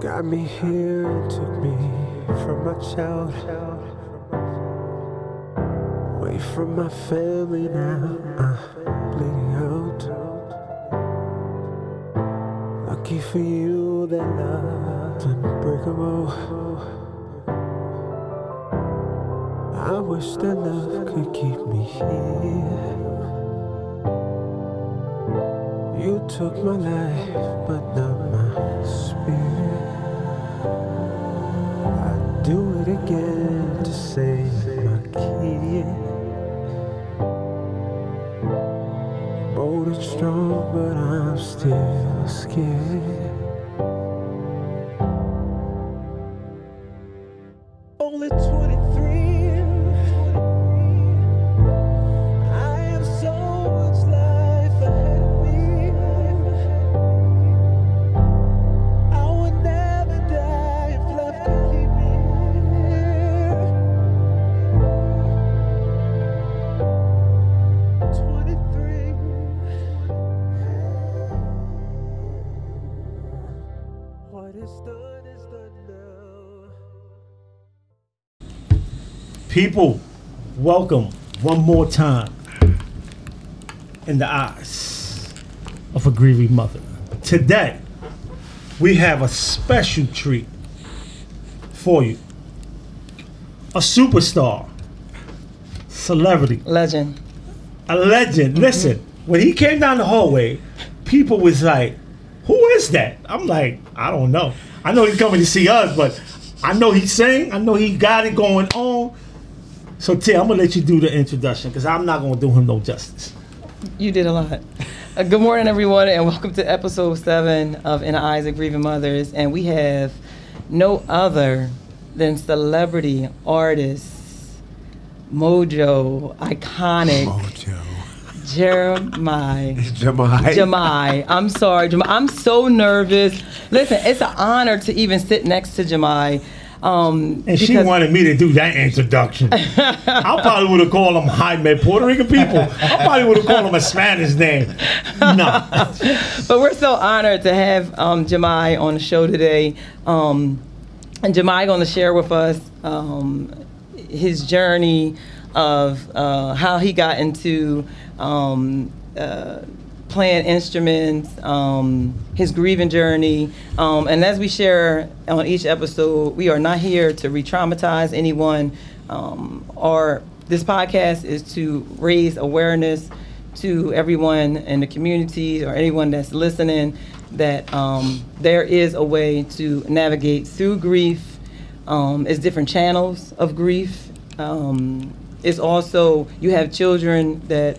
Got me here and took me from my childhood, away from my family now, bleeding out. Lucky for you that love unbreakable. I wish that love could keep me here. You took my life, but not my spirit. I'd do it again to save my kid. Bold and strong, but I'm still scared. Only 23. I have so much life ahead of me. I would never die if love could keep me here. 23. What is done now. People, welcome one more time in the eyes of a grieving mother. Today, we have a special treat for you. A superstar, celebrity, Legend. a legend. Listen, when he came down the hallway, people was like, who is that? I'm like, I don't know. I know he's coming to see us, but I know he sang. I know he got it going on. So, Tim, I'm going to let you do the introduction because I'm not going to do him no justice. You did a lot. Good morning, everyone, and welcome to episode 7 of In the Eyes of Grieving Mothers. And we have no other than celebrity artist, Mojo, iconic, Jemai. I'm sorry, Jemai. I'm so nervous. Listen, it's an honor to even sit next to Jemai. And she wanted me to do that introduction. I probably would have called him Jaime. Puerto Rican people, I probably would have called him a Spanish name. No. But we're so honored to have Jemai on the show today. And Jemai going to share with us his journey of how he got into playing instruments, his grieving journey. And as we share on each episode, we are not here to re-traumatize anyone. This podcast is to raise awareness to everyone in the community or anyone that's listening that there is a way to navigate through grief. It's different channels of grief. It's also, you have children that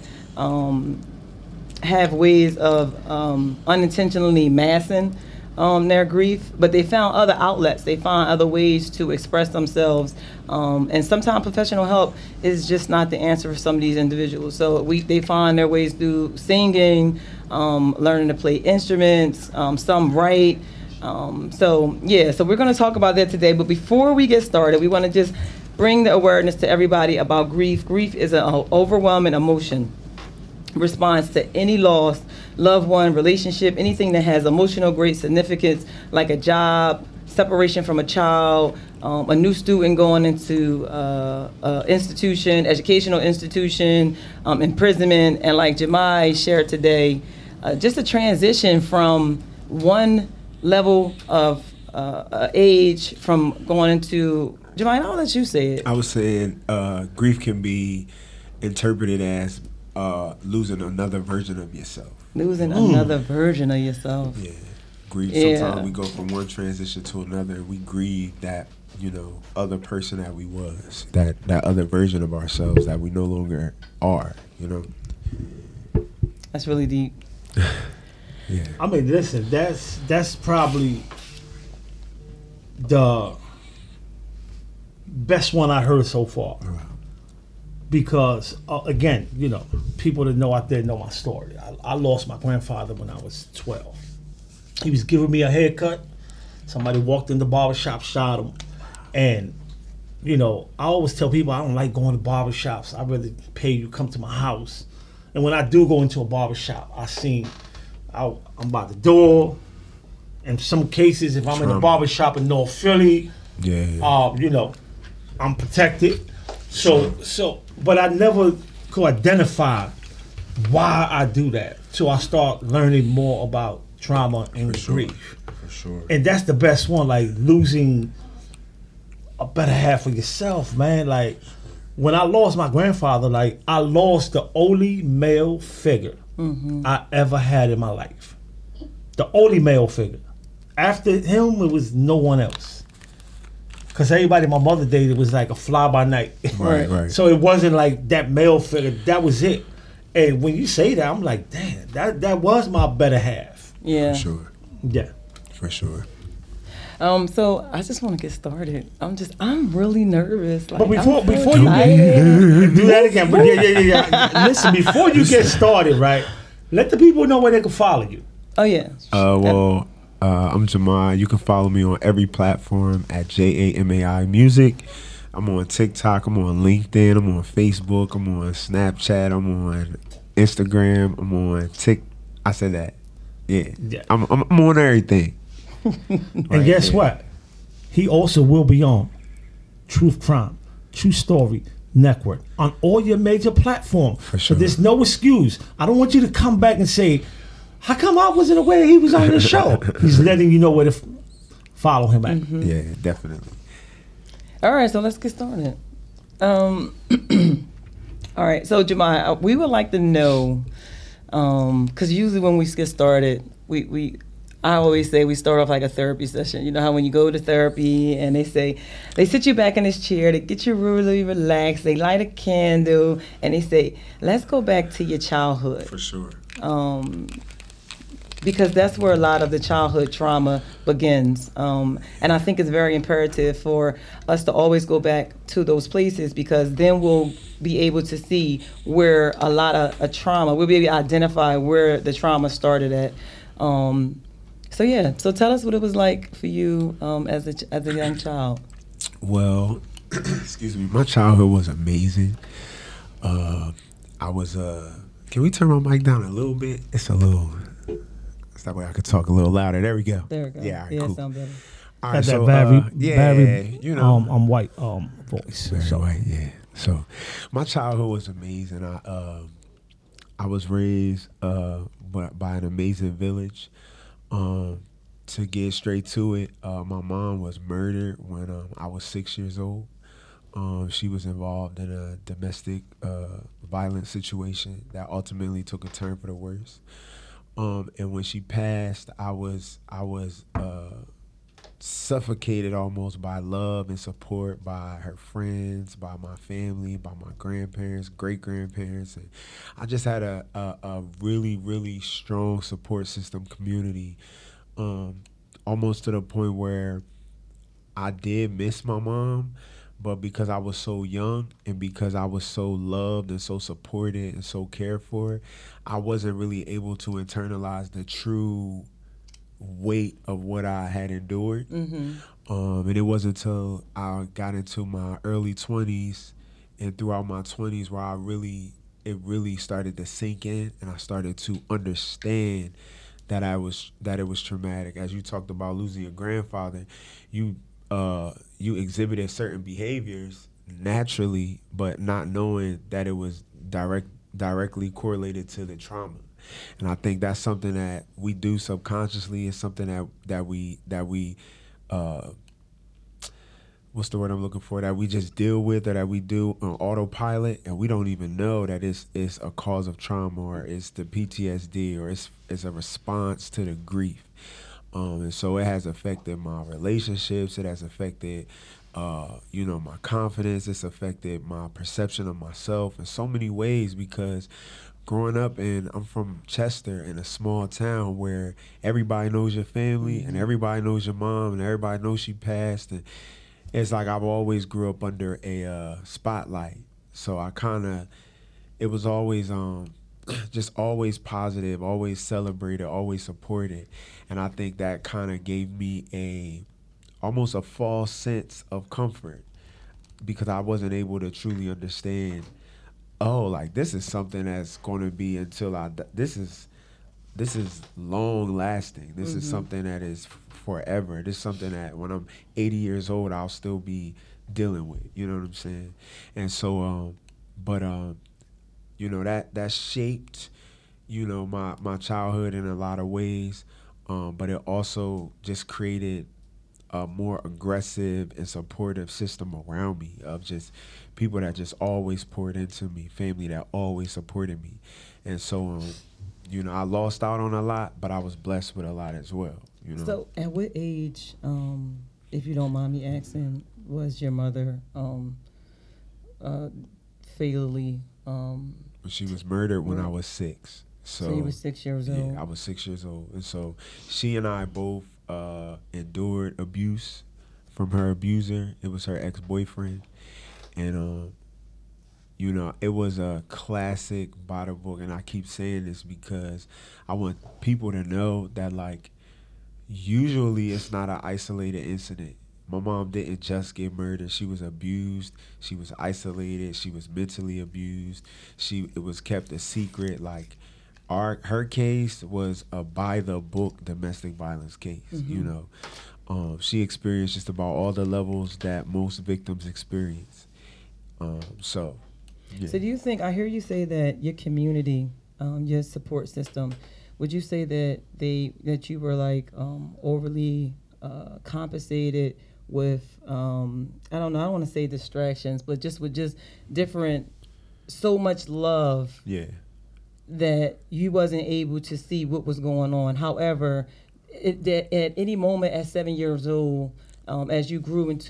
have ways of unintentionally masking their grief, but they found other outlets. They find other ways to express themselves, and sometimes professional help is just not the answer for some of these individuals. So they find their ways through singing, learning to play instruments. Some write. So we're going to talk about that today. But before we get started, we want to just bring the awareness to everybody about grief. Grief is an overwhelming emotion. Response to any loss, loved one, relationship, anything that has emotional great significance, like a job, separation from a child, a new student going into institution, educational institution, imprisonment, and like Jemai shared today, just a transition from one level of age from going into, Jemai, I'll let you say it. I was saying grief can be interpreted as losing another version of yourself. Losing another version of yourself. Yeah. Grief. Sometimes we go from one transition to another and we grieve that, other person that we was. That other version of ourselves that we no longer are, That's really deep. Yeah. I mean, listen, that's probably the best one I heard so far. Wow. Because, again, people that know out there know my story. I lost my grandfather when I was 12. He was giving me a haircut. Somebody walked in the barbershop, shot him. And, I always tell people I don't like going to barbershops. I'd rather pay you to come to my house. And when I do go into a barbershop, I'm by the door, in some cases, if I'm in a Trauma. barbershop in North Philly, Yeah. you know, I'm protected. So, but I never could identify why I do that. So I start learning more about trauma and grief. For sure. And that's the best one, like losing a better half of yourself, man. Like when I lost my grandfather, like I lost the only male figure I ever had in my life. The only male figure. After him, it was no one else. Because everybody my mother dated was like a fly by night. Right. So it wasn't like that male figure. That was it. And when you say that, I'm like, damn, that was my better half. Yeah. For sure. Yeah. For sure. So I just want to get started. I'm really nervous. Like, But before I'm so you excited. do that again. But yeah. Listen, before you get started, right? Let the people know where they can follow you. Oh yeah. I'm Jamai. You can follow me on every platform at JAMAI Music. I'm on TikTok. I'm on LinkedIn. I'm on Facebook. I'm on Snapchat. I'm on Instagram. I'm on I said that. Yeah. I'm on everything. And guess what? He also will be on Truth Crime, True Story Network on all your major platforms. For sure. So there's no excuse. I don't want you to come back and say, how come I wasn't aware he was on this show? He's letting you know where to follow him at. Yeah, definitely. All right, so let's get started. All right, so Jamai, we would like to know, because usually when we get started, I always say we start off like a therapy session. You know how when you go to therapy and they sit you back in this chair, they get you really relaxed, they light a candle, and they say, let's go back to your childhood. For sure. Because that's where a lot of the childhood trauma begins. And I think it's very imperative for us to always go back to those places, because then we'll be able to see where a lot of a trauma, we'll be able to identify where the trauma started at. So tell us what it was like for you as a young child. Well, excuse me, my childhood was amazing. I was, can we turn my mic down a little bit? It's a little... That way I could talk a little louder. There we go. There we go. Yeah, all right, yeah, cool. Sound better. All Got right, that so, very, you know, I'm white voice. very So white, yeah. So, my childhood was amazing. I was raised by an amazing village. To get straight to it, my mom was murdered when I was 6 years old. She was involved in a domestic violence situation that ultimately took a turn for the worse. And when she passed, I was suffocated almost by love and support by her friends, by my family, by my grandparents, great-grandparents. And I just had a really, really strong support system community, almost to the point where I did miss my mom, but because I was so young and because I was so loved and so supported and so cared for, I wasn't really able to internalize the true weight of what I had endured. And it wasn't until I got into my early 20s and throughout my 20s where it really started to sink in, and I started to understand that it was traumatic. As you talked about losing your grandfather, you exhibited certain behaviors naturally, but not knowing that it was directly correlated to the trauma. And I think that's something that we do subconsciously. It's something that we what's the word I'm looking for? That we just deal with, or that we do on autopilot, and we don't even know that it's a cause of trauma, or it's the PTSD, or it's a response to the grief. And so it has affected my relationships. It has affected, my confidence. It's affected my perception of myself in so many ways, because growing up, and I'm from Chester, in a small town where everybody knows your family and everybody knows your mom and everybody knows she passed. And it's like I've always grew up under a spotlight. So it was always just always positive, always celebrated, always supported. And I think that kind of gave me almost a false sense of comfort, because I wasn't able to truly understand, like this is something that's going to be until this is this is long lasting. This is something that is forever. This is something that when I'm 80 years old, I'll still be dealing with. You know what I'm saying? And so, you know, that shaped, you know, my childhood in a lot of ways. But it also just created a more aggressive and supportive system around me of just people that just always poured into me, family that always supported me. And so, you know, I lost out on a lot, but I was blessed with a lot as well, you know. So, at what age, if you don't mind me asking, was your mother fatally? She was murdered when I was 6. So you were 6 years old? Yeah, I was 6 years old. And so she and I both endured abuse from her abuser. It was her ex-boyfriend. And, you know, it was a classic by the book. And I keep saying this because I want people to know that, like, usually it's not an isolated incident. My mom didn't just get murdered. She was abused. She was isolated. She was mentally abused. It was kept a secret. Like, her case was a by the book domestic violence case. You know, she experienced just about all the levels that most victims experience. So, yeah. So do you think, I hear you say that your community, your support system, would you say that you were like overly compensated with I don't know, I don't want to say distractions, but just with just different, so much love, Yeah. that you wasn't able to see what was going on. However, that at any moment at 7 years old, as you grew into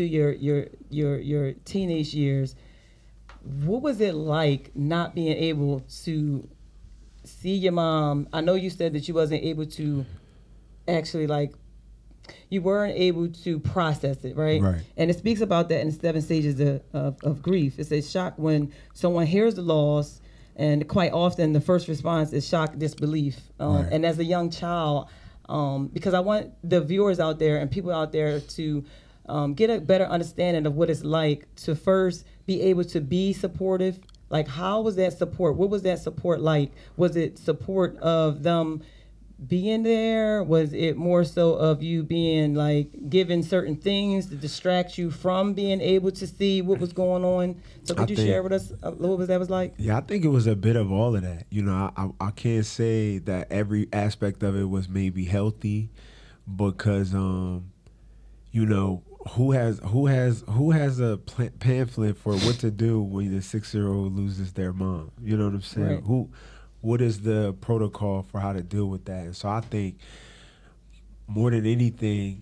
your teenage years, what was it like not being able to see your mom? I know you said that you wasn't able to actually, like, you weren't able to process it, right? Right. And it speaks about that in the 7 stages of grief. It says shock when someone hears the loss, and quite often the first response is shock, disbelief. Right. And as a young child, because I want the viewers out there and people out there to get a better understanding of what it's like to first be able to be supportive. Like, how was that support? What was that support like? Was it support of them being there? Was it more so of you being like given certain things to distract you from being able to see what was going on? So could you share with us what that was like? Yeah, I think it was a bit of all of that. You know, I can't say that every aspect of it was maybe healthy, because you know, who has a pamphlet for what to do when the 6-year-old loses their mom? You know what I'm saying? Right. What is the protocol for how to deal with that? And so I think more than anything,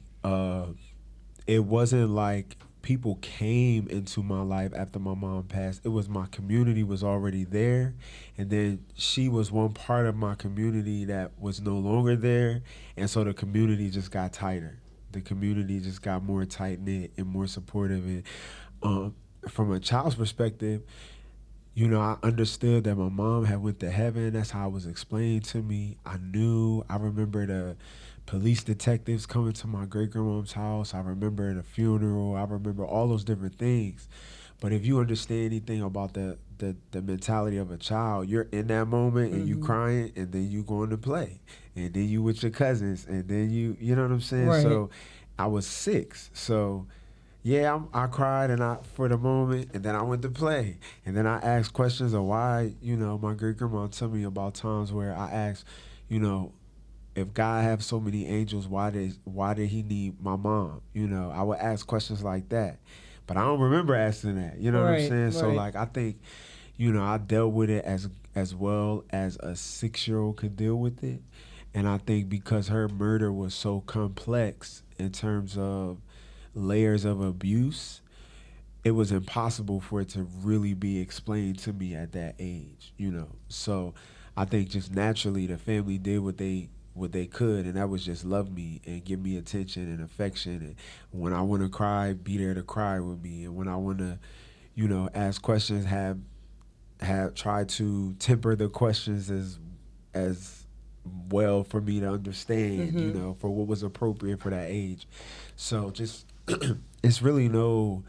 it wasn't like people came into my life after my mom passed. It was my community was already there, and then she was one part of my community that was no longer there, and so the community just got tighter. The community just got more tight-knit and more supportive. And from a child's perspective, you know, I understood that my mom had went to heaven. That's how it was explained to me. I remember the police detectives coming to my great-grandmom's house. I remember the funeral. I remember all those different things. But if you understand anything about the mentality of a child, you're in that moment and you crying, and then you going to play, and then you with your cousins, and then you know what I'm saying? Right. So I was 6. So yeah, I cried for the moment, and then I went to play. And then I asked questions of why, you know, my great-grandma told me about times where I asked, you know, if God have so many angels, why did he need my mom? You know, I would ask questions like that. But I don't remember asking that. You know what I'm saying? Right. So, like, I think, you know, I dealt with it as well as a 6-year-old could deal with it. And I think because her murder was so complex in terms of layers of abuse, it was impossible for it to really be explained to me at that age, you know. So I think just naturally the family did what they could, and that was just love me and give me attention and affection. And when I want to cry, be there to cry with me. And when I want to, you know, ask questions, have try to temper the questions as well for me to understand, you know, for what was appropriate for that age. So just it's really no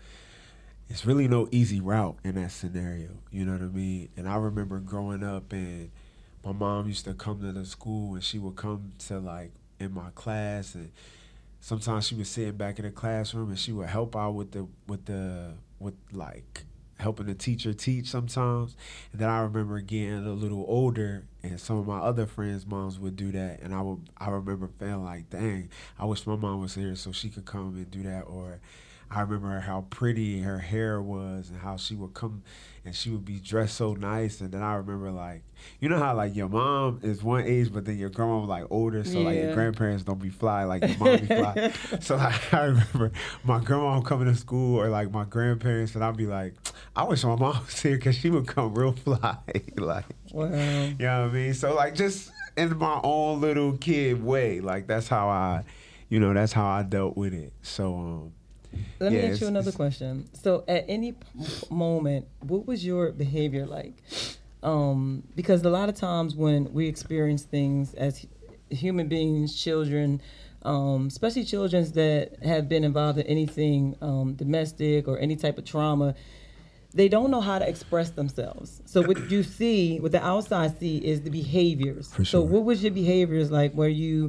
easy route in that scenario, you know what I mean? And I remember growing up and my mom used to come to the school and she would come to like in my class, and sometimes she was sitting back in the classroom and she would help out with like helping the teacher teach sometimes. And then I remember getting a little older and some of my other friends' moms would do that, and I remember feeling like, dang, I wish my mom was here so she could come and do that. Or I remember how pretty her hair was and how she would come and she would be dressed so nice. And then I remember, like, you know how like your mom is one age but then your grandma was like older, so like your grandparents don't be fly like your mom be fly. So like I remember my grandma coming to school or like my grandparents, and I'd be like, I wish my mom was here because she would come real fly. Like, Wow. you know what I mean? So like just in my own little kid way, like that's how I dealt with it. So Let me yeah, ask you another question. So, at any moment, what was your behavior like? Because a lot of times when we experience things as human beings, children, especially children that have been involved in anything domestic or any type of trauma, they don't know how to express themselves. So what you see, what the outside see, is the behaviors. For So sure. what was your behaviors like? Were you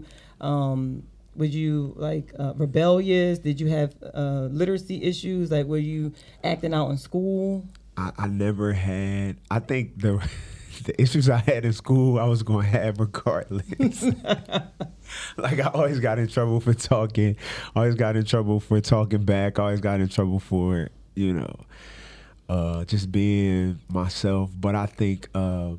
rebellious? Did you have literacy issues? Like, were you acting out in school? I never had. I think the issues I had in school, I was going to have regardless. Like I always got in trouble for talking. Always got in trouble for talking back. Always got in trouble for just being myself. But I think I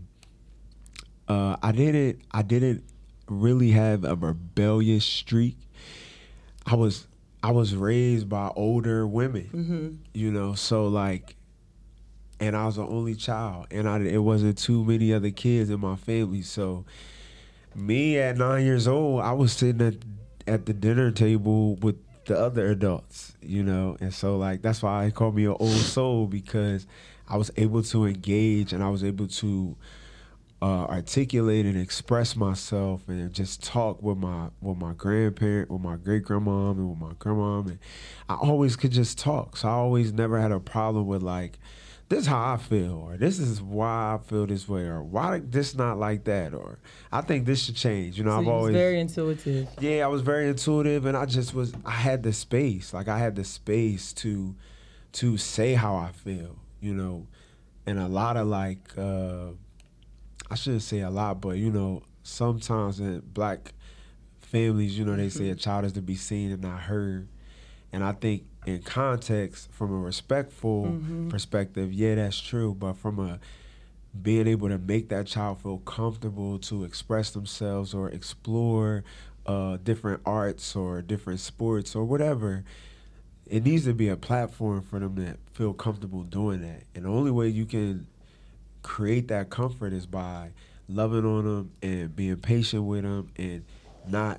didn't really have a rebellious streak. I was raised by older women, so like, and I was the only child, and it wasn't too many other kids in my family. So me at 9 years old, I was sitting at the dinner table with the other adults, and so like that's why I call me an old soul, because I was able to engage and I was able to articulate and express myself and just talk with my grandparent, with my great grandmom, and with my grandmom, and I always could just talk. So I always never had a problem with like, this is how I feel, or this is why I feel this way, or why this not like that, or I think this should change. So I've you always was very intuitive. Yeah, I was very intuitive, and I had the space. Like I had the space to say how I feel, and a lot of like I shouldn't say a lot, but sometimes in black families, they say a child is to be seen and not heard. And I think in context, from a respectful perspective, yeah, that's true. But from a being able to make that child feel comfortable to express themselves or explore different arts or different sports or whatever, it needs to be a platform for them to feel comfortable doing that. And the only way you can create that comfort is by loving on them and being patient with them and not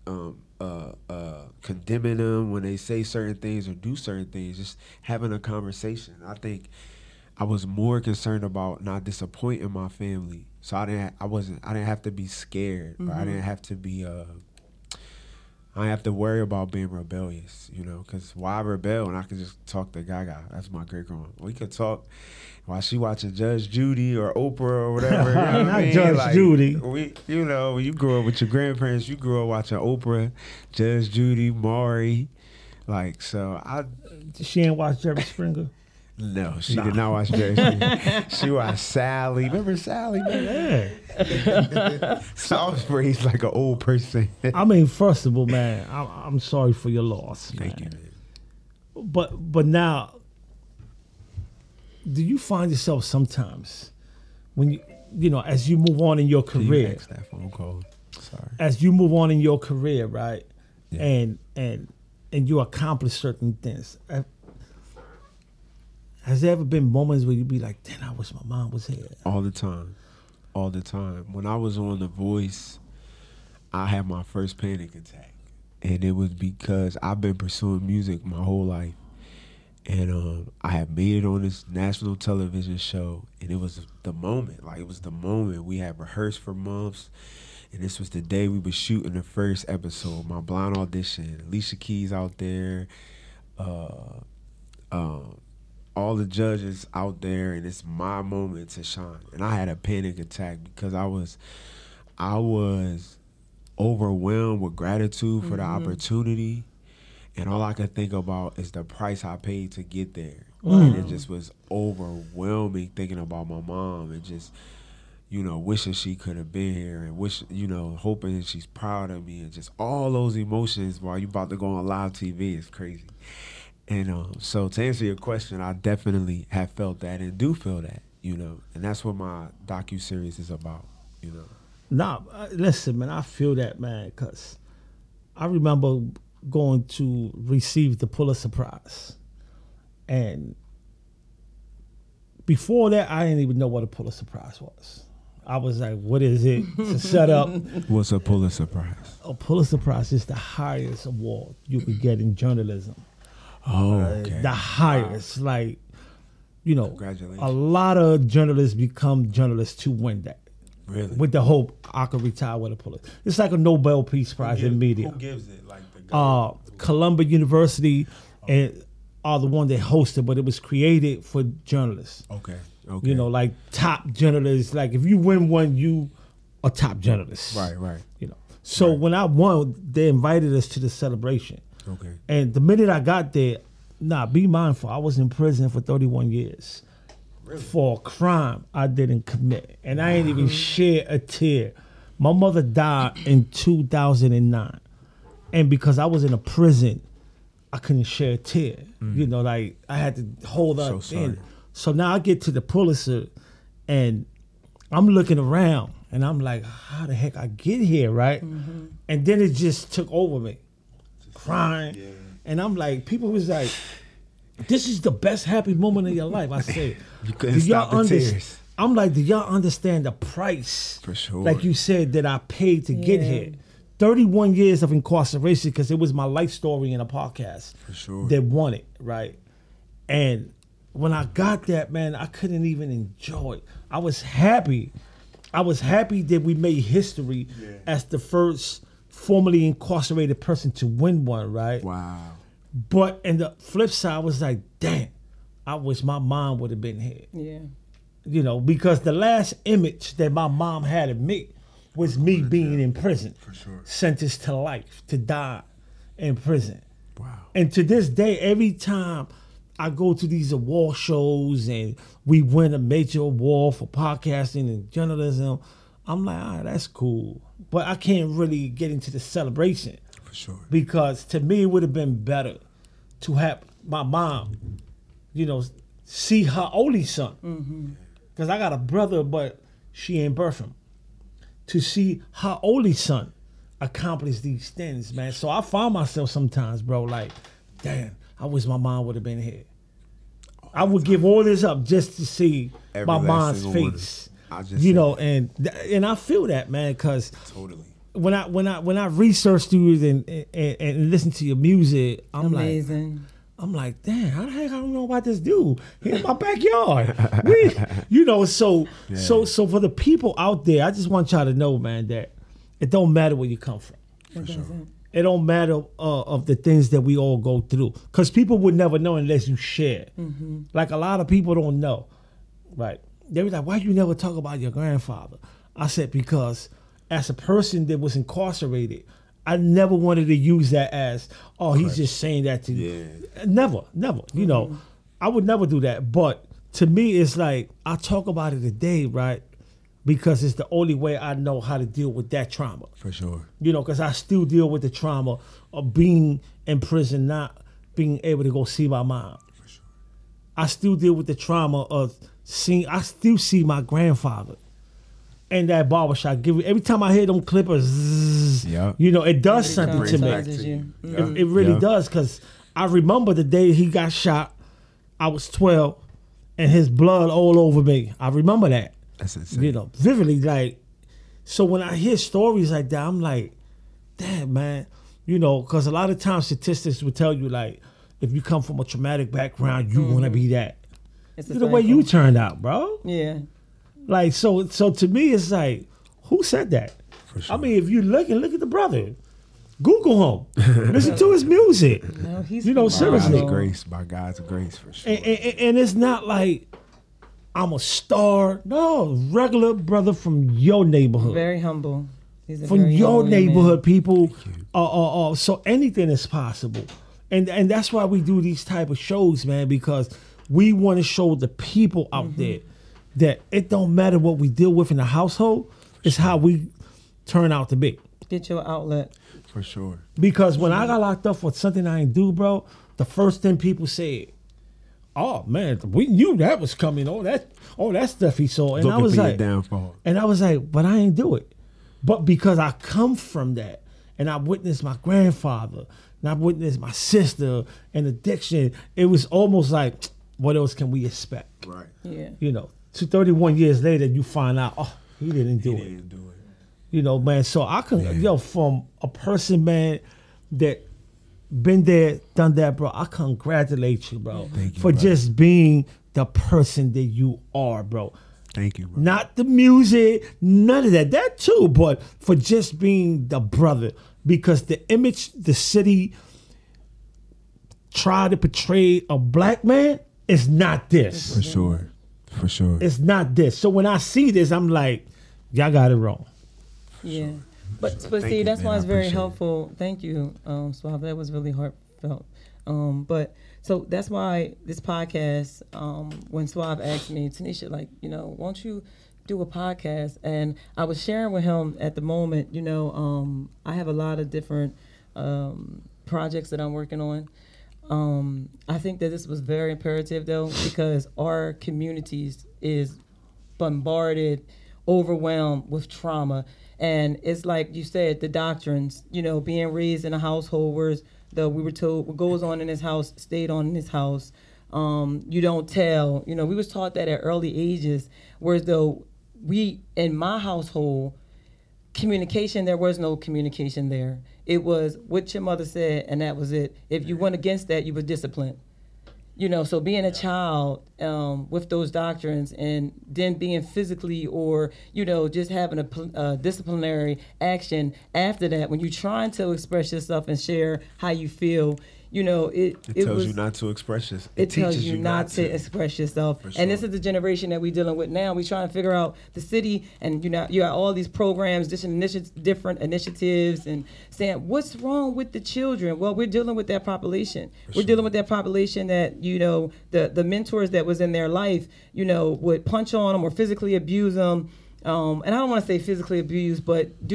condemning them when they say certain things or do certain things. Just having a conversation. I think I was more concerned about not disappointing my family, so I didn't have to be scared, or I didn't have to be I didn't have to worry about being rebellious, because why rebel when I could just talk to Gaga? That's my great grandma. We could talk while she watching Judge Judy or Oprah or whatever. You know what Not I mean? Judge Like, Judy. when you grew up with your grandparents, you grew up watching Oprah, Judge Judy, Maury. Like, so She ain't watched Jerry Springer. No, she did not watch Jerry Springer. She watched Sally. Remember Sally, man? Yeah. So I was raised like an old person. I mean, first of all, man, I'm sorry for your loss. Thank man. you, man. But now, do you find yourself sometimes when as you move on in your Can you career, ask that phone call? Sorry. as you move on in your career, right? Yeah. And you accomplish certain things. Has there ever been moments where you be like, damn, I wish my mom was here? All the time. All the time. When I was on The Voice, I had my first panic attack. And it was because I've been pursuing music my whole life. And I had made it on this national television show. And it was the moment. Like, it was the moment. We had rehearsed for months. And this was the day we were shooting the first episode, my blind audition. Alicia Keys out there. all the judges out there, and it's my moment to shine. And I had a panic attack because I was overwhelmed with gratitude for the opportunity, and all I could think about is the price I paid to get there. And it just was overwhelming thinking about my mom and just, wishing she could have been here and hoping that she's proud of me, and just all those emotions while you about to go on live TV is crazy. And so to answer your question, I definitely have felt that and do feel that, and that's what my docuseries is about, Nah, listen, man, I feel that, man, because I remember going to receive the Pulitzer Prize. And before that, I didn't even know what a Pulitzer Prize was. I was like, what is it? It's a setup. What's a Pulitzer Prize? A Pulitzer Prize is the highest award you could get in journalism. Oh, okay. The highest. Wow. Like, Congratulations. A lot of journalists become journalists to win that. Really? With the hope I could retire with a Pulitzer. It's like a Nobel Peace Prize in media. Who gives it? Like the Columbia University and are the one that hosted, but it was created for journalists. Okay. Like top journalists. Like if you win one, you a top journalist. Right. So when I won, they invited us to the celebration. Okay. And the minute I got there, be mindful, I was in prison for 31 years. Really? For a crime I didn't commit. And I ain't even shed a tear. My mother died in 2009. And because I was in a prison, I couldn't shed a tear. I had to hold up in. So now I get to the Pulitzer and I'm looking around and I'm like, how the heck I get here, right? And then it just took over me. Crying. Yeah. And I'm like, people was like, this is the best happy moment of your life. I said, you couldn't stop the tears. I'm like, do y'all understand the price? For sure. Like you said, that I paid to get here. 31 years of incarceration because it was my life story in a podcast. For sure. That won it, right? And when I got that, man, I couldn't even enjoy it. I was happy. That we made history as the first formerly incarcerated person to win one, right? Wow. But in the flip side, I was like, damn, I wish my mom would have been here. Yeah. Because the last image that my mom had of me was me being in prison. For sure. Sentenced to life, to die in prison. Wow. And to this day, every time I go to these award shows and we win a major award for podcasting and journalism, I'm like, all right, that's cool. But I can't really get into the celebration. For sure. Because to me, it would have been better to have my mom, see her only son. Because I got a brother, but she ain't birth him. To see her only son accomplish these things, man. So I find myself sometimes, bro, like, damn, I wish my mom would have been here. I would give all this up just to see my mom's face. And I feel that, man, because totally. When I researched you and listen to your music, I'm amazing. like, damn, how the heck I don't know about this dude? He's in my backyard. So for the people out there, I just want y'all to know, man, that it don't matter where you come from. It doesn't. It don't matter of the things that we all go through. Because people would never know unless you share. Like a lot of people don't know. Right. They were like, why you never talk about your grandfather? I said, because as a person that was incarcerated, I never wanted to use that as, he's just saying that to you. Never. I would never do that. But to me, it's like, I talk about it today, right? Because it's the only way I know how to deal with that trauma. For sure. Because I still deal with the trauma of being in prison, not being able to go see my mom. For sure. I still deal with the trauma of I still see my grandfather in that barbershop. Every time I hear them clippers, it does something to me. It really does, because I remember the day he got shot. I was 12, and his blood all over me. I remember that. That's insane. Vividly, like. So when I hear stories like that, I'm like, damn, man. Because a lot of times statistics would tell you, like, if you come from a traumatic background, you want to be that. It's the way you turned out, bro. Yeah. Like, so to me, it's like, who said that? For sure. I mean, if you look at the brother, Google him. Listen to his music. No, he's You know, seriously. God's grace, by God's grace, for sure. And it's not like I'm a star. No, regular brother from your neighborhood. very humble. He's a From very your humble young neighborhood, man. people. So anything is possible. And that's why we do these type of shows, man, because we want to show the people out there that it don't matter what we deal with in the household, it's how we turn out to be. Get your outlet. For sure. Because when I got locked up for something I ain't do, bro, the first thing people said, "Oh man, we knew that was coming. Oh that stuff he saw." And I Looking was for your like, downfall. and I was like, but I ain't do it. But because I come from that, and I witnessed my grandfather, and I witnessed my sister and addiction, it was almost like, what else can we expect? Right. Yeah. You know, 31 years later, you find out, oh, he didn't do it. Didn't do it. You know, man. So I can, from a person, man, that been there, done that, bro. I congratulate you, bro, Thank you, for brother. just being the person that you are, bro. Thank you, bro. Not the music, none of that. That too, but for just being the brother. Because the image the city tried to portray a black man is not this. For sure. For sure. It's not this. So when I see this, I'm like, y'all got it wrong. Yeah. But Thank see, you, that's man. why I it's very appreciate it. helpful. Thank you, Suave. That was really heartfelt. But so that's why this podcast, when Suave asked me, Tanisha, like, won't you do a podcast? And I was sharing with him at the moment, I have a lot of different projects that I'm working on. I think that this was very imperative though, because our communities is bombarded, overwhelmed with trauma. And it's like you said, the doctrines, being raised in a household where we were told what goes on in this house stayed on in this house. You don't tell. We was taught that at early ages, whereas though in my household, communication, there was no communication there. It was what your mother said, and that was it. If you went against that, you were disciplined. So being a child with those doctrines and then being physically or, just having a disciplinary action after that, when you're trying to express yourself and share how you feel, it tells you not to express yourself. It tells you not to express yourself. For And this sure. is the generation that we're dealing with now. We're trying to figure out the city, and you got all these programs, different initiatives, and saying, what's wrong with the children? Well, we're dealing with that population. We're dealing with that population that, the mentors that was in their life, would punch on them or physically abuse them. And I don't want to say physically abuse, but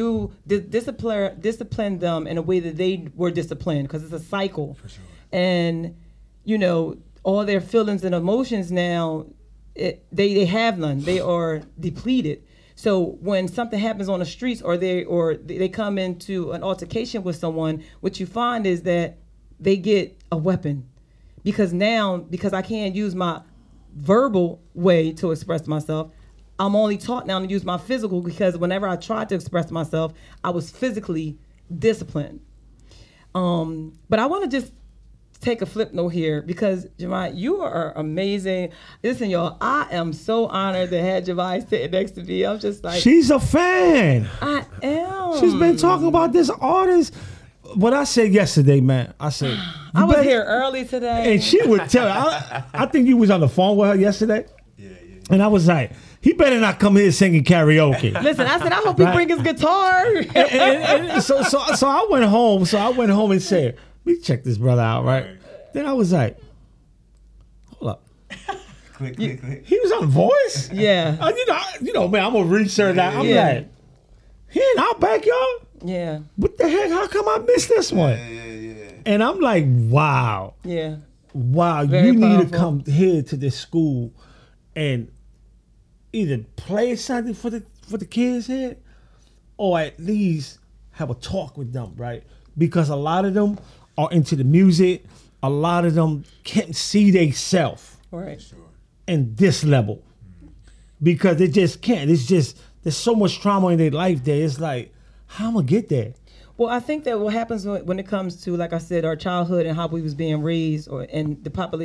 discipline them in a way that they were disciplined, because it's a cycle. For sure. And all their feelings and emotions now, they have none. They are depleted. So when something happens on the streets, or they come into an altercation with someone, what you find is that they get a weapon, because I can't use my verbal way to express myself. I'm only taught now to use my physical, because whenever I tried to express myself, I was physically disciplined. But I want to just take a flip note here, because Jemai, you are amazing. Listen, y'all, I am so honored to have Jemai sitting next to me. I'm just like, She's a fan. I am. She's been talking about this artist. What I said yesterday, man, I said, I you was better- here early today. And she would tell I think you was on the phone with her yesterday. Yeah. And I was like, he better not come here singing karaoke. Listen, I said, I hope he bring his guitar. and so I went home. So I went home and said, "Let me check this brother out, right?" Then I was like, "Hold up, Click. he was on The Voice." Yeah. You know, man, I'm gonna research that. I'm Yeah. like, he in our backyard. Yeah. What the heck? How come I missed this one? Yeah. And I'm like, wow, Yeah. you Very need to powerful. come here to this school and either play something for the kids here, or at least have a talk with them, right? Because a lot of them are into the music. A lot of them can't see themselves Right. in this level because they just can't. It's just there's so much trauma in their life that it's like, how am I get there? Well, I think that what happens when it comes to, like I said, our childhood and how we was being raised, and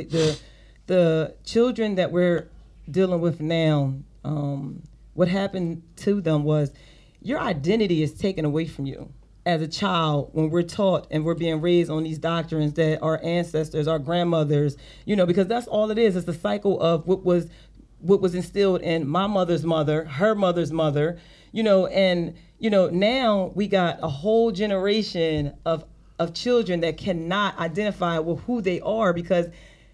the children that we're dealing with now, what happened to them was your identity is taken away from you. as a child when we're taught and we're being raised on these doctrines that our ancestors, our grandmothers, because that's all it is. It's the cycle of what was instilled in my mother's mother, her mother's mother, and now we got a whole generation of children that cannot identify with who they are because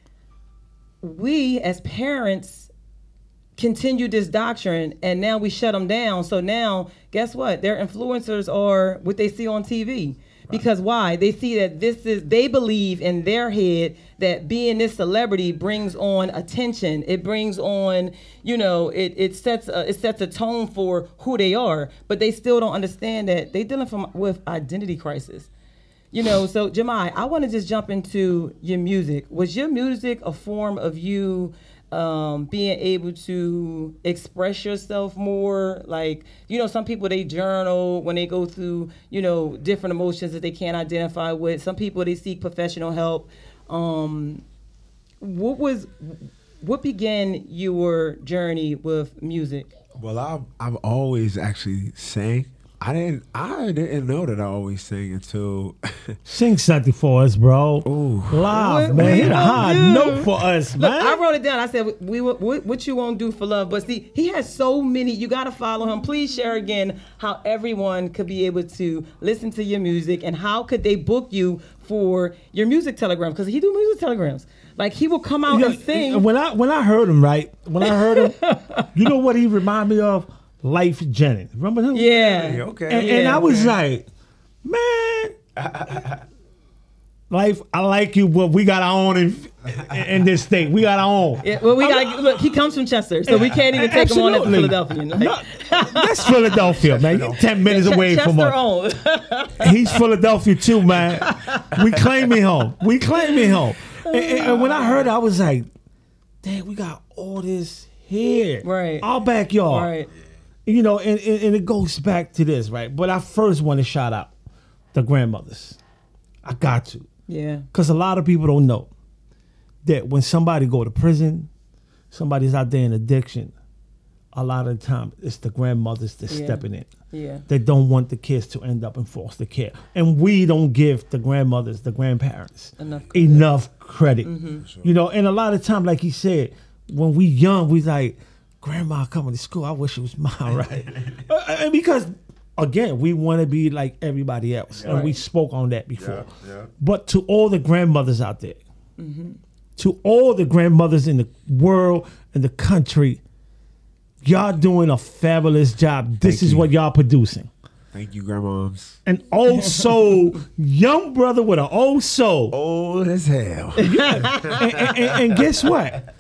we as parents continue this doctrine and now we shut them down. So now, guess what? Their influencers are what they see on TV. Right. Because why? They see that they believe in their head that being this celebrity brings on attention. It brings on, it sets a tone for who they are. But they still don't understand that they're dealing with identity crisis. So Jemai, I want to just jump into your music. Was your music a form of you being able to express yourself more? Like, some people, they journal when they go through, different emotions that they can't identify with. Some people, they seek professional help. What began your journey with music? Well, I've always actually sang. I didn't know that I always sang until Sing something for us, bro. Ooh. Live, man. Hit a high note for us, man. Look, I wrote it down. I said, what you won't do for love. But see, he has so many. You got to follow him. Please share again how everyone could be able to listen to your music and how could they book you for your music telegram, because he do music telegrams. Like, he will come out and sing. When I heard him, you know what he remind me of? Life Jennings. Remember him? Yeah. Okay. And I was like, man, Life, I like you, but we got our own in this state. We got our own. Yeah, well, look, he comes from Chester, so we can't even take him on as Philadelphia. No, that's Philadelphia, man. You're 10 minutes away from us. He's Philadelphia too, man. We claim it home. And when I heard it, I was like, dang, we got all this here. Right. Our backyard. Right. And it goes back to this, right? But I first want to shout out the grandmothers. I got to. Yeah. Because a lot of people don't know that when somebody go to prison, somebody's out there in addiction, a lot of the time it's the grandmothers that's stepping in. Yeah. They don't want the kids to end up in foster care. And we don't give the grandmothers, the grandparents, enough credit. Mm-hmm. Sure. And a lot of time, like he said, when we young, we like, grandma coming to school, I wish it was mine, right? And because, again, we want to be like everybody else. And we spoke on that before. Yeah. But to all the grandmothers out there, mm-hmm. to all the grandmothers in the world and the country, y'all doing a fabulous job. This is what y'all producing. Thank you, grandmoms. An old soul, young brother with an old soul. Old as hell. And guess what?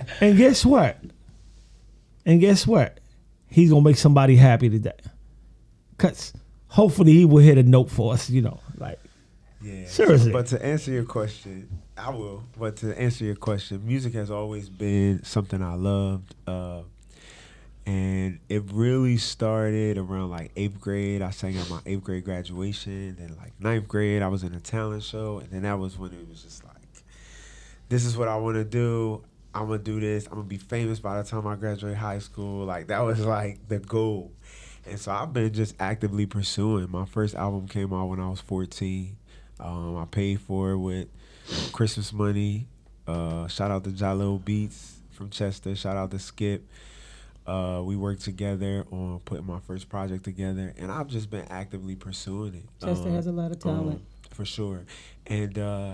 He's going to make somebody happy today. Because hopefully he will hit a note for us, Yeah. Seriously. But to answer your question, I will. But to answer your question, music has always been something I loved. And it really started around like 8th grade. I sang at my 8th grade graduation. Then like 9th grade, I was in a talent show. And then that was when it was just like, this is what I want to do. I'm going to do this. I'm going to be famous by the time I graduate high school. Like, that was like the goal. And so I've been just actively pursuing. My first album came out when I was 14. I paid for it with Christmas money. Shout out to Jalil Beats from Chester. Shout out to Skip. We worked together on putting my first project together, and I've just been actively pursuing it. Chester has a lot of talent, for sure. And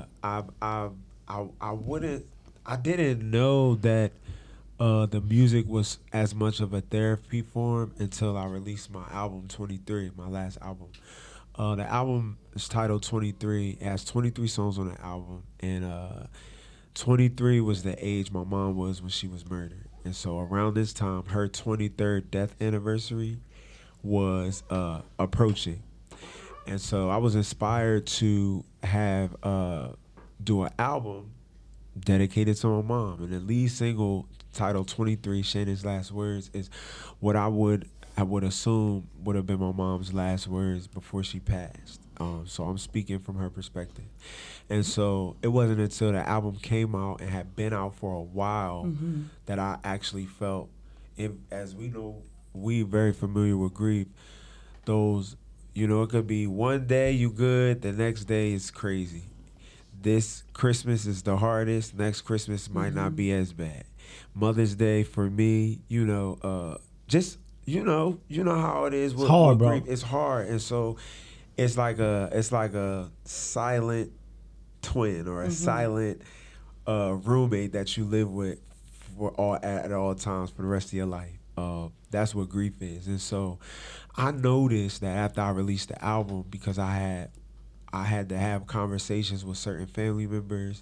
I didn't know that the music was as much of a therapy form until I released my album 23, my last album. The album is titled 23. It has 23 songs on the album, and 23 was the age my mom was when she was murdered. And so around this time, her 23rd death anniversary was approaching. And so I was inspired to have do an album dedicated to my mom. And the lead single titled 23, Shannon's Last Words, is what I would assume would have been my mom's last words before she passed. So I'm speaking from her perspective. And so it wasn't until the album came out and had been out for a while mm-hmm. that I actually felt, as we know, we very familiar with grief, those You know, it could be one day you good, the next day is crazy. This Christmas is the hardest. Next Christmas might not be as bad. Mother's Day for me, just you know how it is. With, hard, with bro. grief. It's hard, and so it's like a silent twin or a silent roommate that you live with at all times for the rest of your life. That's what grief is, and so I noticed that after I released the album, because I had to have conversations with certain family members.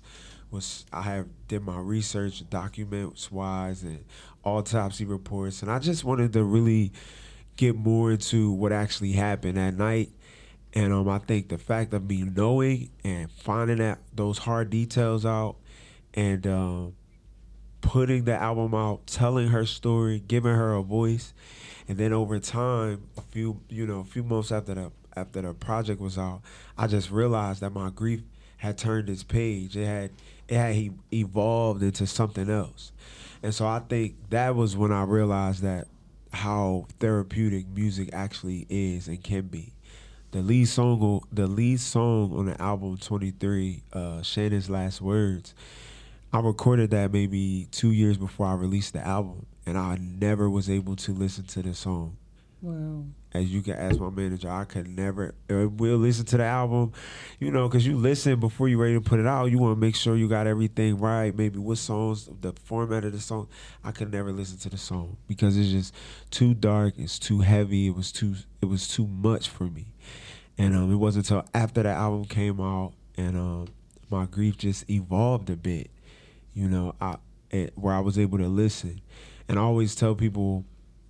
Did my research, documents wise, and autopsy reports, and I just wanted to really get more into what actually happened that night. And I think the fact of me knowing and finding that those hard details out, and putting the album out, telling her story, giving her a voice, and then over time, a few months after the project was out, I just realized that my grief had turned its page. It had evolved into something else, and so I think that was when I realized that how therapeutic music actually is and can be. The lead song on the album 23, Shannon's Last Words, I recorded that maybe 2 years before I released the album, and I never was able to listen to the song. Wow. As you can ask my manager, I could never. We'll listen to the album, because you listen before you're ready to put it out. You want to make sure you got everything right. Maybe what songs, the format of the song. I could never listen to the song because it's just too dark. It's too heavy. It was too much for me. And it wasn't until after the album came out and my grief just evolved a bit. Where I was able to listen, and I always tell people,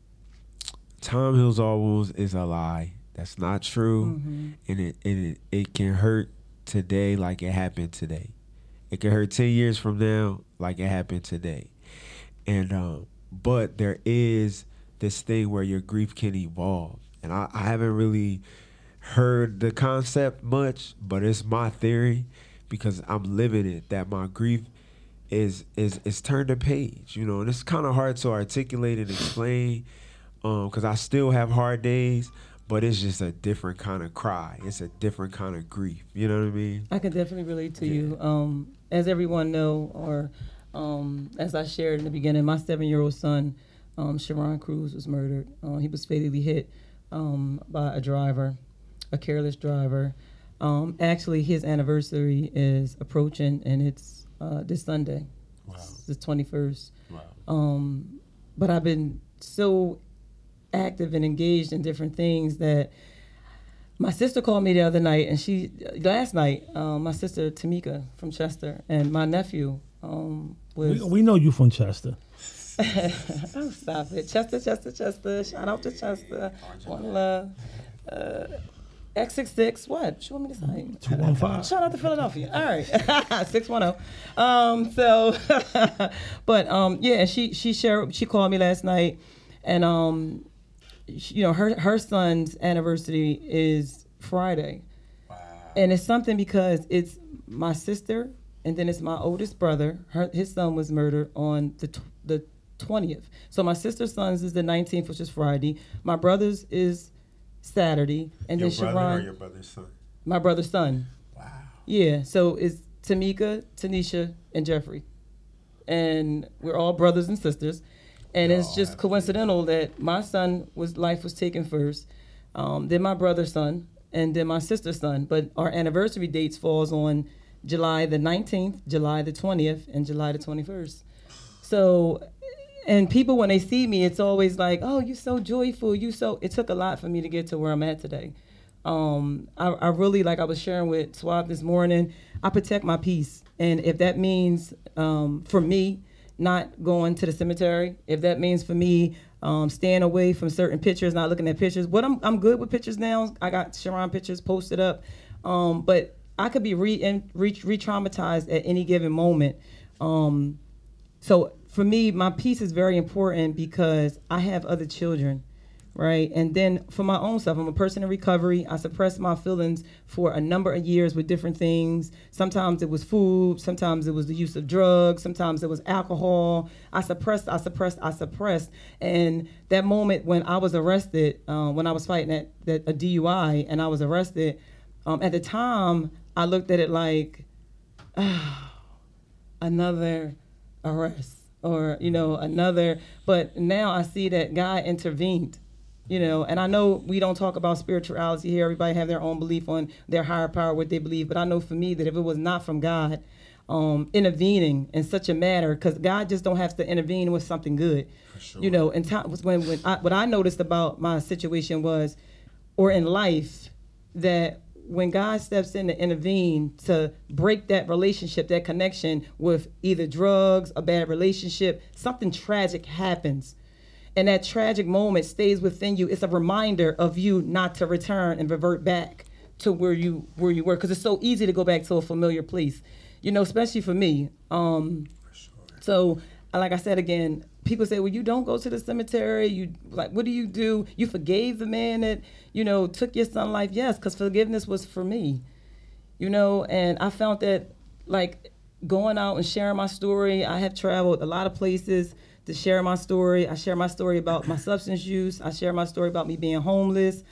time heals all wounds is a lie. That's not true, and it can hurt today like it happened today. It can hurt 10 years from now like it happened today, and but there is this thing where your grief can evolve, and I haven't really heard the concept much, but it's my theory because I'm living it, that my grief is turned a page, and it's kind of hard to articulate and explain. Because I still have hard days, but it's just a different kind of cry. It's a different kind of grief. You know what I mean? I can definitely relate to you. As everyone know, or as I shared in the beginning, my 7-year-old son, Sharon Cruz, was murdered. He was fatally hit by a careless driver. Actually, his anniversary is approaching, and it's this Sunday. Wow. It's the 21st. Wow. But I've been so active and engaged in different things that my sister called me the other night, and last night, my sister Tamika from Chester, and my nephew was. We know you from Chester. Oh, stop it. Chester. Shout out to Chester. One love. X66, what? What you want me to say? 215. Shout out to Philadelphia. All right. 610. Yeah, she called me last night, and her son's anniversary is Friday. Wow. And it's something because it's my sister, and then it's my oldest brother. His son was murdered on the 20th. So my sister's son's is the 19th, which is Friday. My brother's is Saturday, and your then brother Sharon. or your brother's son? My brother's son. Wow. Yeah, so it's Tamika, Tanisha, and Jeffrey. And we're all brothers and sisters. And it's just coincidental that my life was taken first, then my brother's son, and then my sister's son. But our anniversary dates falls on July the 19th, July the 20th, and July the 21st. So, and people, when they see me, it's always like, oh, you're so joyful. It took a lot for me to get to where I'm at today. I really, like I was sharing with Swab this morning, I protect my peace. And if that means, for me, not going to the cemetery, if that means for me staying away from certain pictures, not looking at pictures, I'm good with pictures now. I got Sharon pictures posted up, but I could be re-traumatized at any given moment. So for me, my peace is very important because I have other children right? And then for my own self, I'm a person in recovery. I suppressed my feelings for a number of years with different things. Sometimes it was food. Sometimes it was the use of drugs. Sometimes it was alcohol. I suppressed. And that moment when I was arrested, when I was fighting at a DUI and I was arrested, at the time, I looked at it like, another arrest or, another. But now I see that God intervened. And I know we don't talk about spirituality here. Everybody have their own belief on their higher power, what they believe. But I know for me that if it was not from God intervening in such a matter, because God just don't have to intervene with something good. For sure. And what I noticed about my situation was, or in life, that when God steps in to intervene to break that relationship, that connection with either drugs, a bad relationship, something tragic happens. And that tragic moment stays within you. It's a reminder of you not to return and revert back to where you were. Because it's so easy to go back to a familiar place, especially for me. For sure. So, like I said again, people say, well, you don't go to the cemetery. What do? You forgave the man that, took your son's life. Yes, because forgiveness was for me, and I found that, going out and sharing my story, I have traveled a lot of places to share my story. I share my story about my substance use. I share my story about me being homeless.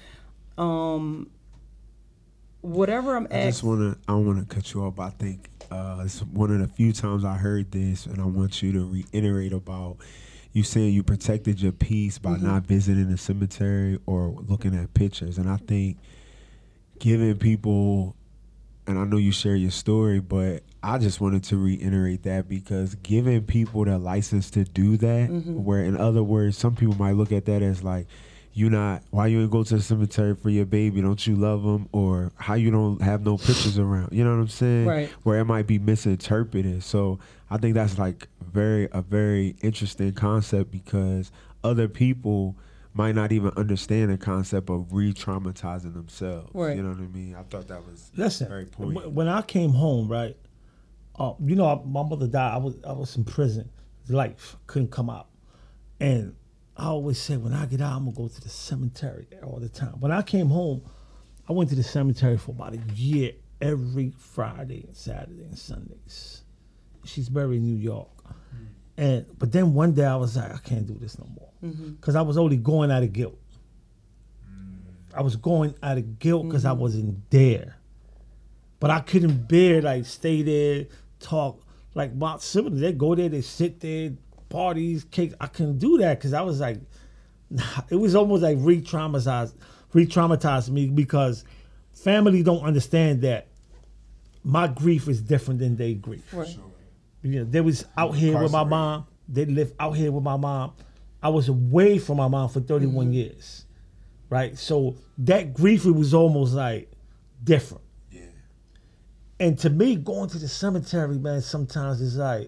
Whatever I'm asked. I don't want to cut you off, but I think it's one of the few times I heard this, and I want you to reiterate about you saying you protected your peace by not visiting the cemetery or looking at pictures. And I think giving people, and I know you share your story, but I just wanted to reiterate that because giving people the license to do that, where in other words, some people might look at that as like, why you ain't go to the cemetery for your baby? Don't you love them? Or how you don't have no pictures around? You know what I'm saying? Right. Where it might be misinterpreted. So I think that's like a very interesting concept because other people might not even understand the concept of re-traumatizing themselves. Right. You know what I mean? I thought that was very poignant. Listen, when I came home, right, my mother died. I was in prison. Life couldn't come out. And I always said, when I get out, I'm going to go to the cemetery all the time. When I came home, I went to the cemetery for about a year, every Friday and Saturday and Sundays. She's buried in New York. But then one day I was like, I can't do this no more. Because I was only going out of guilt. I was going out of guilt because I wasn't there. But I couldn't bear, stay there, talk. Like my siblings, they go there, they sit there, parties, cakes. I couldn't do that because I was like, it was almost like re-traumatized me because family don't understand that my grief is different than their grief. Right. Sure. They was out here with my mom. They lived out here with my mom. I was away from my mom for 31 years, right? So that grief, it was almost like different. Yeah. And to me, going to the cemetery, man, sometimes it's like,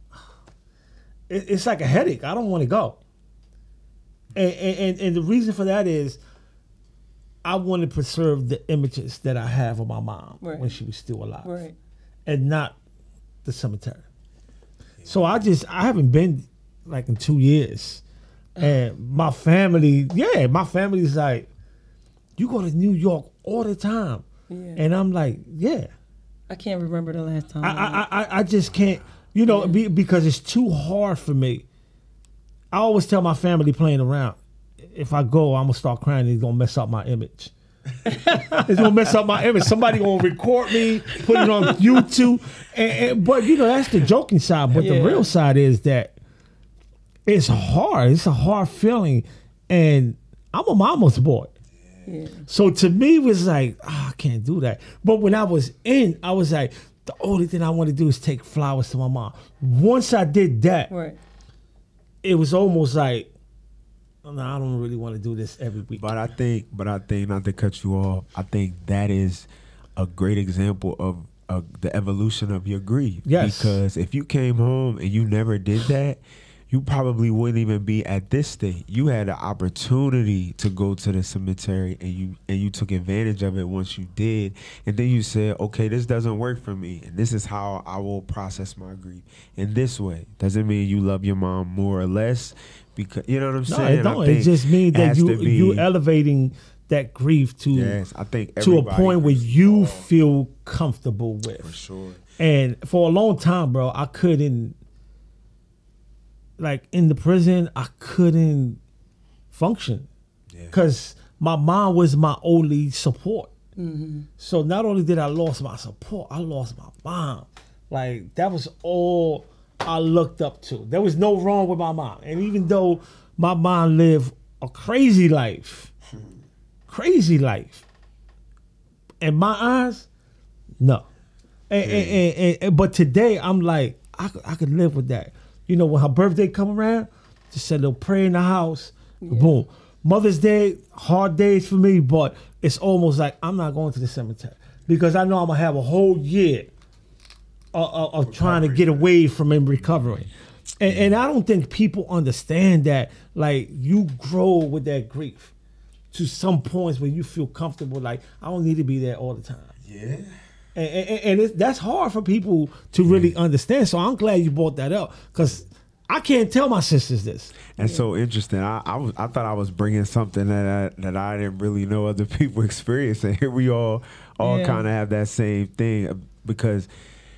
it's like a headache. I don't want to go. And the reason for that is I want to preserve the images that I have of my mom when she was still alive. Right. And not the cemetery. So I haven't been in 2 years. And my family's like, you go to New York all the time. Yeah. And I'm like, yeah. I can't remember the last time. I just can't, because it's too hard for me. I always tell my family playing around, if I go, I'm going to start crying. It's going to mess up my image. It's going to mess up my image. Somebody going to record me, put it on YouTube. But, that's the joking side. But the real side is that it's hard. It's a hard feeling. And I'm a mama's boy. Yeah. So to me, it was like, I can't do that. But when I was in, I was like, the only thing I want to do is take flowers to my mom. Once I did that, it was almost like, no, I don't really want to do this every week. But I think, not to cut you off, I think that is a great example of the evolution of your grief. Yes. Because if you came home and you never did that, you probably wouldn't even be at this state. You had the opportunity to go to the cemetery, and you took advantage of it once you did. And then you said, okay, this doesn't work for me, and this is how I will process my grief in this way. Doesn't mean you love your mom more or less, because you know what I'm saying. It don't. It just means that you elevating that grief to I think to a point where you feel comfortable with. For sure. And for a long time, bro, I couldn't. Like in the prison, I couldn't function because my mom was my only support. Mm-hmm. So not only did I lost my support, I lost my mom. Like that was all I looked up to. There was no wrong with my mom, and even though my mom lived a crazy life, in my eyes, no. But today I'm like I could live with that. You know, when her birthday come around, just say a little prayer in the house. Yeah. Boom. Mother's Day, hard days for me, but it's almost like I'm not going to the cemetery because I know I'm going to have a whole year of trying to get away from him recovering. And I don't think people understand that, like, you grow with that grief to some points where you feel comfortable, like, I don't need to be there all the time. Yeah. And that's hard for people to really understand. So I'm glad you brought that up because I can't tell my sisters this. That's so interesting. I thought I was bringing something that I didn't really know other people experience, and here we all kind of have that same thing because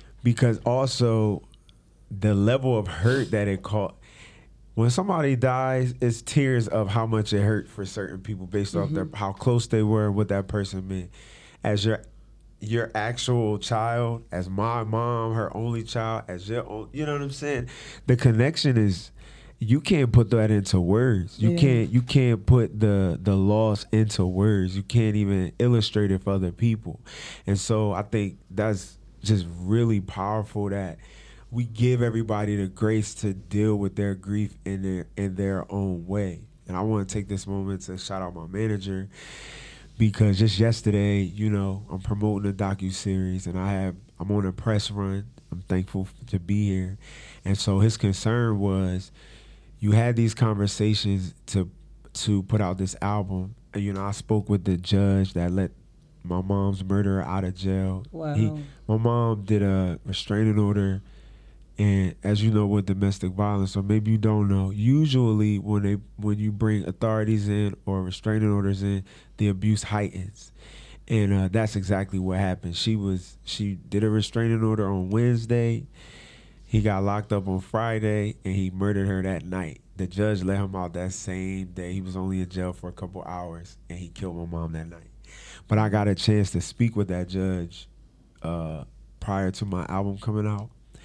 also the level of hurt that it caused. When somebody dies, it's tears of how much it hurt for certain people based off how close they were and what that person meant. As your actual child, as my mom, her only child, as your own, you know what I'm saying? The connection is, you can't put that into words. You can't put the loss into words. You can't even illustrate it for other people. And so I think that's just really powerful that we give everybody the grace to deal with their grief in their own way. And I want to take this moment to shout out my manager. Because just yesterday, you know, I'm promoting a docuseries and I'm on a press run. I'm thankful to be here. And so his concern was, you had these conversations to put out this album. And, you know, I spoke with the judge that let my mom's murderer out of jail. Wow. My mom did a restraining order. And as you know, with domestic violence, or maybe you don't know, usually when you bring authorities in or restraining orders in, the abuse heightens, and that's exactly what happened. She did a restraining order on Wednesday. He got locked up on Friday, and he murdered her that night. The judge let him out that same day. He was only in jail for a couple hours, and he killed my mom that night. But I got a chance to speak with that judge prior to my album coming out.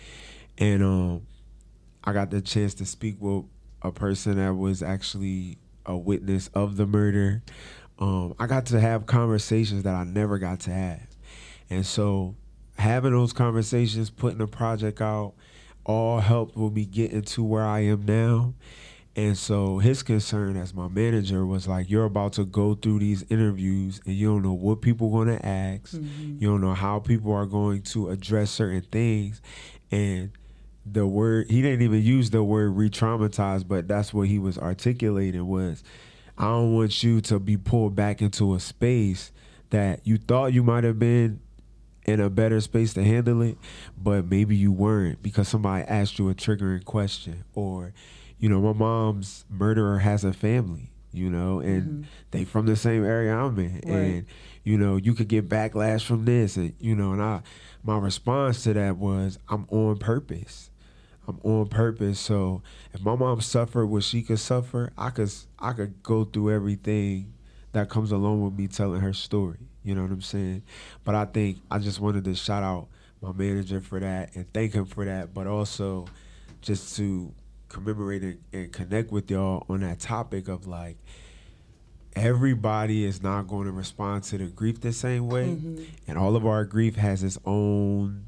And I got the chance to speak with a person that was actually a witness of the murder. I got to have conversations that I never got to have. And so having those conversations, putting the project out, all helped with me getting to where I am now. And so his concern as my manager was like, you're about to go through these interviews and you don't know what people are going to ask. Mm-hmm. You don't know how people are going to address certain things. And the word, he didn't even use the word re-traumatized, but that's what he was articulating was, I don't want you to be pulled back into a space that you thought you might have been in a better space to handle it, but maybe you weren't because somebody asked you a triggering question. Or, you know, my mom's murderer has a family, you know, and they from the same area I'm in. Right. And, you know, you could get backlash from this. And, you know, and my response to that was, I'm on purpose. I'm on purpose. So if my mom suffered what she could suffer, I could go through everything that comes along with me telling her story. You know what I'm saying? But I think I just wanted to shout out my manager for that and thank him for that, but also just to commemorate and connect with y'all on that topic of like, everybody is not going to respond to the grief the same way. And all of our grief has its own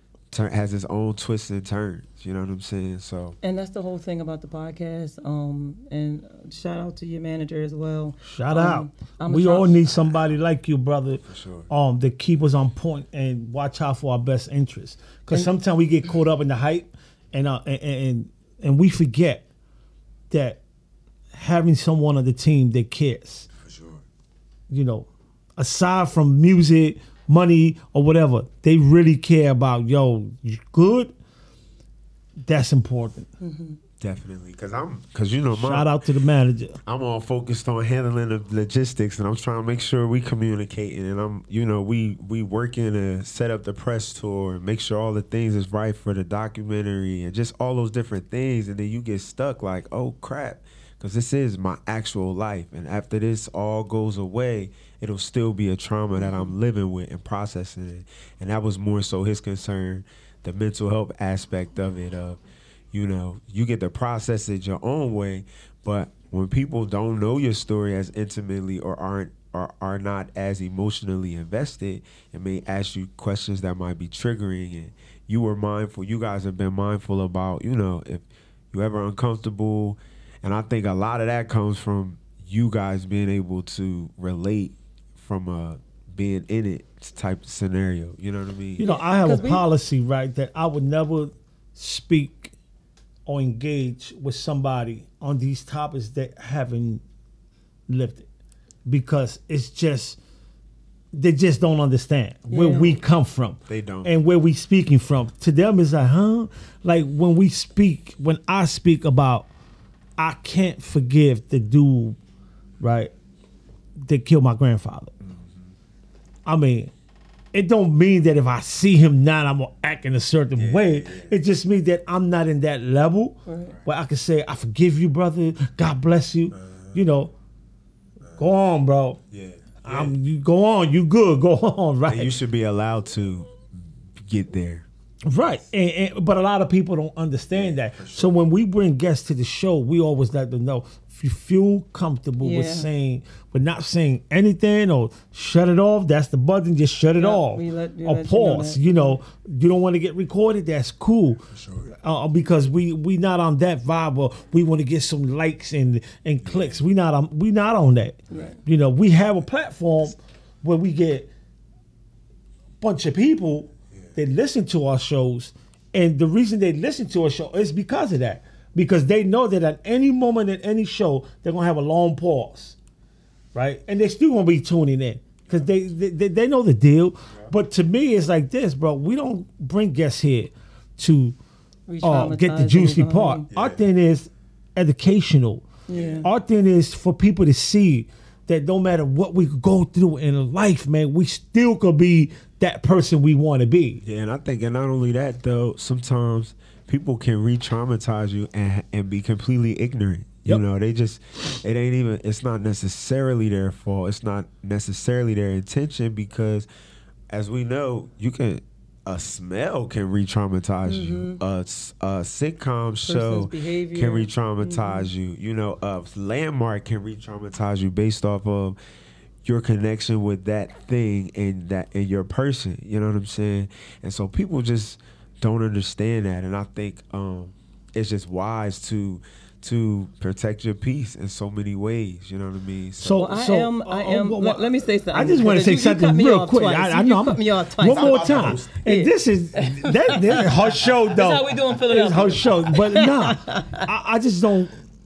twists and turns, you know what I'm saying? So, and that's the whole thing about the podcast. And shout out to your manager as well. Shout out. We all need somebody like you, brother. For sure. To keep us on point and watch out for our best interests. Because sometimes we get caught up in the hype, and And we forget that having someone on the team that cares. For sure. You know, aside from music, money, or whatever, they really care about, yo, you good? That's important. Definitely, because you know, Shout out to the manager. I'm all focused on handling the logistics, and I'm trying to make sure we communicating, and we working to set up the press tour and make sure all the things is right for the documentary and just all those different things, and then you get stuck like, oh crap, because this is my actual life, and after this all goes away, it'll still be a trauma that I'm living with and processing it, and that was more so his concern, the mental health aspect of it. You know, you get to process it your own way, but when people don't know your story as intimately or are not as emotionally invested, it may ask you questions that might be triggering, and you guys have been mindful about, you know, if you're ever uncomfortable, and I think a lot of that comes from you guys being able to relate from a being in it type of scenario, you know what I mean? You know, I have a policy, right, that I would never speak or engage with somebody on these topics that haven't lived it, because it's just they just don't understand where we come from. They don't. And where we speaking from. To them it's like, huh? Like when I speak about, I can't forgive the dude, right, that killed my grandfather. I mean, it don't mean that if I see him now, I'm gonna act in a certain way. It just means that I'm not in that level where I can say, I forgive you, brother. God bless you. You know, go on, bro. You go on. You good. Go on, right? And you should be allowed to get there. Right. But a lot of people don't understand that. Sure. So when we bring guests to the show, we always let them know, if you feel comfortable with not saying anything or shut it off, that's the button, just shut it off. Or pause. You know, you don't want to get recorded, that's cool. Sure. Because we not on that vibe, or we want to get some likes and clicks. We not on that. Right. You know, we have a platform where we get a bunch of people that listen to our shows, and the reason they listen to our show is because of that. Because they know that at any moment in any show, they're gonna have a long pause, right? And they're still gonna be tuning in because they know the deal. Yeah. But to me, it's like this, bro. We don't bring guests here to get the juicy part. Yeah. Our thing is educational. Yeah. Our thing is for people to see that no matter what we go through in life, man, we still could be that person we want to be. Yeah, and I think, and not only that, though, sometimes people can re-traumatize you and be completely ignorant. You know, it's not necessarily their fault. It's not necessarily their intention, because as we know, a smell can re-traumatize you. A sitcom show can re-traumatize you. You know, a landmark can re-traumatize you based off of your connection with that thing and your person. You know what I'm saying? And so people just don't understand that, and I think it's just wise to protect your peace in so many ways. You know what I mean? Let me say something. I just want to say something real quick. I know. Cut me off twice. One more time. And this is her show, though. That's how we do in Philadelphia. It's her show, but I just don't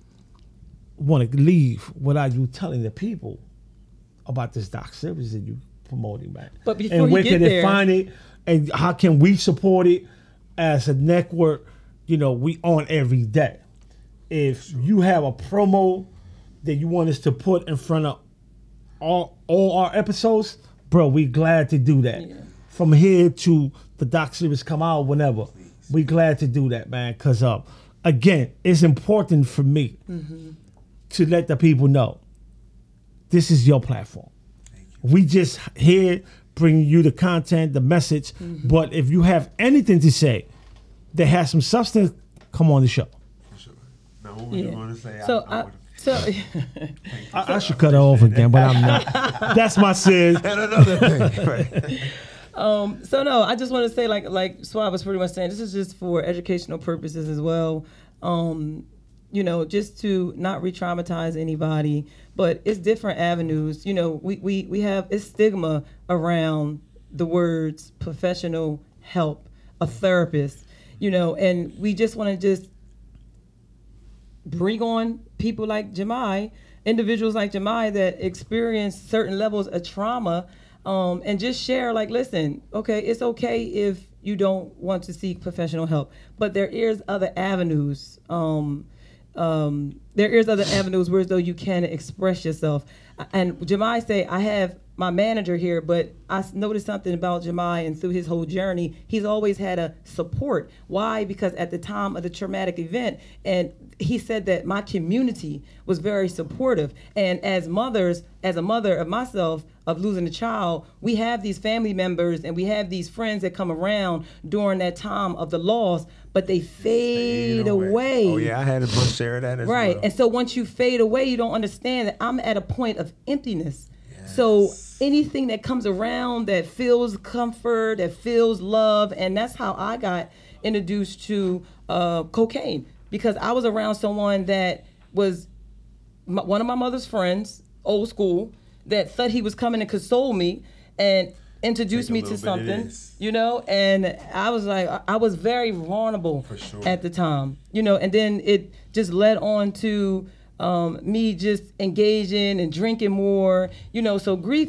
want to leave without you telling the people about this doc series that you promoting, man. But before and where you get can they find it, and how can we support it as a network? You know, we on every day. If you have a promo that you want us to put in front of all our episodes, bro, we glad to do that. Yeah. From here to the doc series come out, whenever, we glad to do that, man. Because again, it's important for me to let the people know this is your platform. We just here bringing you the content, the message. But if you have anything to say that has some substance, come on the show. For sure. Now, what would you want to say? I should cut it off again, but I'm not. That's my sis. And another thing. Right. I just want to say, like Swab was pretty much saying, this is just for educational purposes as well. You know, just to not re-traumatize anybody, but it's different avenues. You know, we have it's stigma around the words professional help, a therapist, you know, and we just want to just bring on people like Jemai, individuals like Jemai that experience certain levels of trauma, and just share, like, listen, okay, it's okay if you don't want to seek professional help, but there is other avenues. There is other avenues where though you can express yourself. And Jemai say, I have my manager here, but I noticed something about Jemai, and through his whole journey, he's always had a support. Why? Because at the time of the traumatic event, and he said that my community was very supportive. And as mothers, as a mother of myself, of losing a child, we have these family members and we have these friends that come around during that time of the loss, but they fade away. Oh yeah, I had a bunch share of that as well. Right, and so once you fade away, you don't understand that I'm at a point of emptiness. So anything that comes around that feels comfort, that feels love, and that's how I got introduced to cocaine, because I was around someone that was one of my mother's friends, old school, that thought he was coming to console me and introduce me to something, you know, and I was like, I was very vulnerable for sure at the time, you know, and then it just led on to me just engaging and drinking more, you know. So grief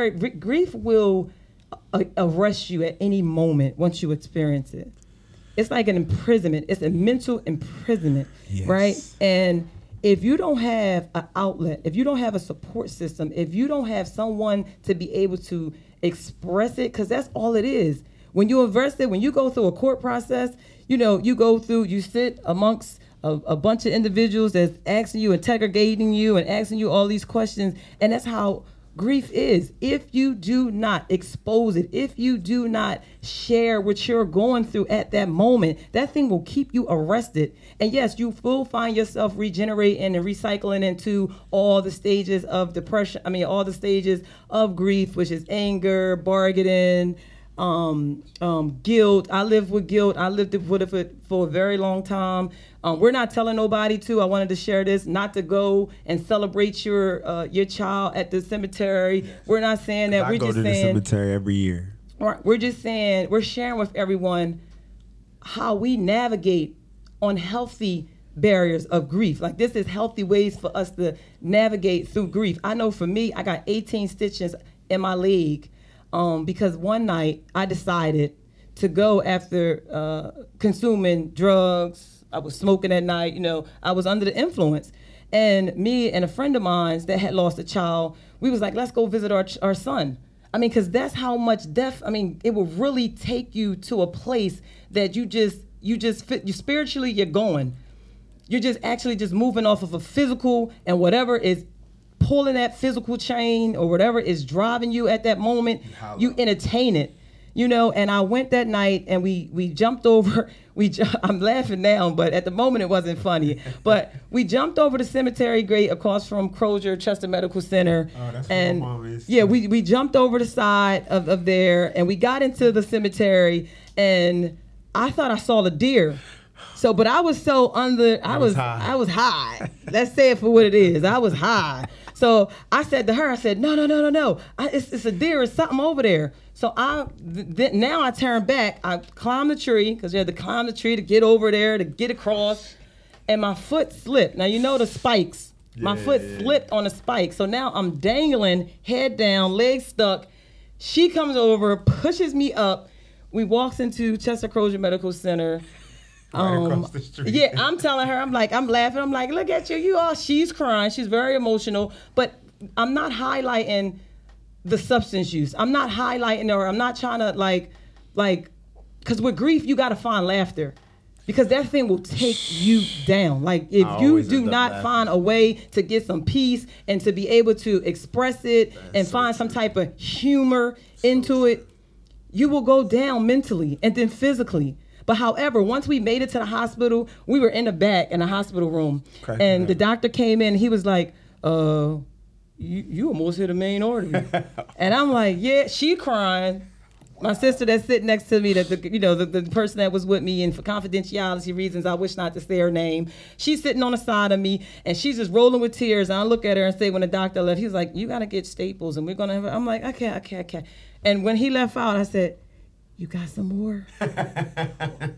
will arrest you at any moment once you experience it. It's like an imprisonment. It's a mental imprisonment, right? And if you don't have an outlet, if you don't have a support system, if you don't have someone to be able to express it, because that's all it is. When you invest it, when you go through a court process, you know, you sit amongst a bunch of individuals that's asking you, interrogating you, and asking you all these questions, and that's how grief is. If you do not expose it, if you do not share what you're going through at that moment, that thing will keep you arrested. And yes, you will find yourself regenerating and recycling into all the stages of depression. I mean, all the stages of grief, which is anger, bargaining, guilt. I lived with guilt. I lived with it for a very long time. We're not telling nobody to. I wanted to share this, not to go and celebrate your child at the cemetery. Yes. We're not saying that. We're just saying. I go to the cemetery every year. Right. We're just saying, we're sharing with everyone how we navigate on healthy barriers of grief. Like, this is healthy ways for us to navigate through grief. I know for me, I got 18 stitches in my leg because one night I decided to go after consuming drugs. I was smoking at night, you know, I was under the influence. And me and a friend of mine that had lost a child, we was like, let's go visit our son. I mean, because that's how much death, I mean, it will really take you to a place that you spiritually, you're going. You're just actually just moving off of a physical, and whatever is pulling that physical chain or whatever is driving you at that moment, you entertain it. You know, and I went that night and we jumped over, I'm laughing now, but at the moment it wasn't funny. But we jumped over the cemetery grate across from Crozier Chester Medical Center. Oh, that's and where my mom is. Yeah, we jumped over the side of there, and we got into the cemetery, and I thought I saw the deer. So, but I was so I was high. Let's say it for what it is. I was high. So I said to her, no. It's a deer. It's something over there. So now I turn back. I climb the tree, because you had to climb the tree to get over there, to get across. And my foot slipped. Now, you know the spikes. My foot slipped on the spike. So now I'm dangling, head down, legs stuck. She comes over, pushes me up. We walks into Chester Crozier Medical Center. Right across the street. Yeah, I'm telling her, I'm laughing. I'm like, look at you all. She's crying. She's very emotional. But I'm not highlighting the substance use. I'm not highlighting, or I'm not trying to like, because with grief, you got to find laughter, because that thing will take you down. Like, if you do not find a way to get some peace and to be able to express it and find some type of humor into it, you will go down mentally and then physically. But however, once we made it to the hospital, we were in the back in the hospital room, and the doctor came in. And he was like, you almost hit a main artery. And I'm like, yeah, she crying. My sister that's sitting next to me, the person that was with me, and for confidentiality reasons, I wish not to say her name. She's sitting on the side of me, and she's just rolling with tears. And I look at her and say, when the doctor left, he's like, you got to get staples, and we're going to have, I'm like, okay. And when he left out, I said, you got some more?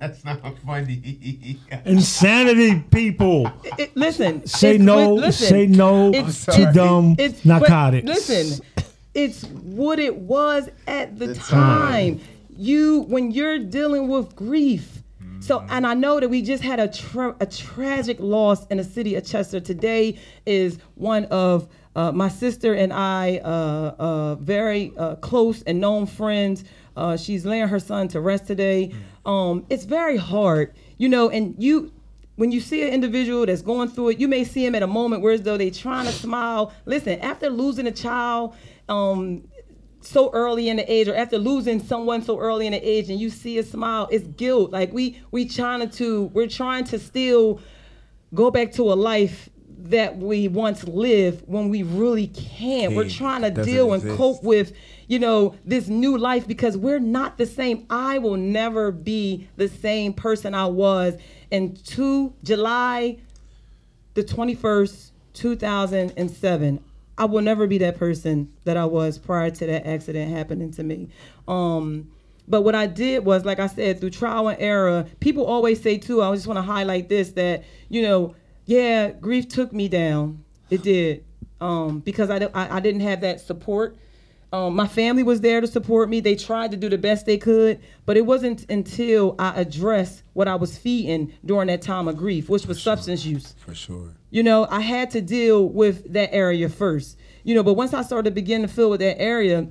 That's not funny. Insanity, people. Listen. Say no. Listen, Say no to dumb narcotics. Listen, it's what it was at the time. When you're dealing with grief. So, and I know that we just had a tragic loss in the city of Chester. Today is one of my sister and I, very close and known friends. She's laying her son to rest today. It's very hard, and when you see an individual that's going through it, you may see him at a moment where as though they're trying to smile. Listen, after losing a child, so early in the age, or after losing someone so early in the age, and you see a smile, it's guilt. Like we're trying to still go back to a life that we once lived when we really can't. We're trying to deal and cope with, this new life because we're not the same. I will never be the same person I was in July the 21st, 2007. I will never be that person that I was prior to that accident happening to me. But what I did was, like I said, through trial and error, people always say too, I just want to highlight this, that, grief took me down. It did. Because I didn't have that support. My family was there to support me. They tried to do the best they could, but it wasn't until I addressed what I was feeding during that time of grief, which was substance use. For sure. I had to deal with that area first. But once I started to begin to deal with that area,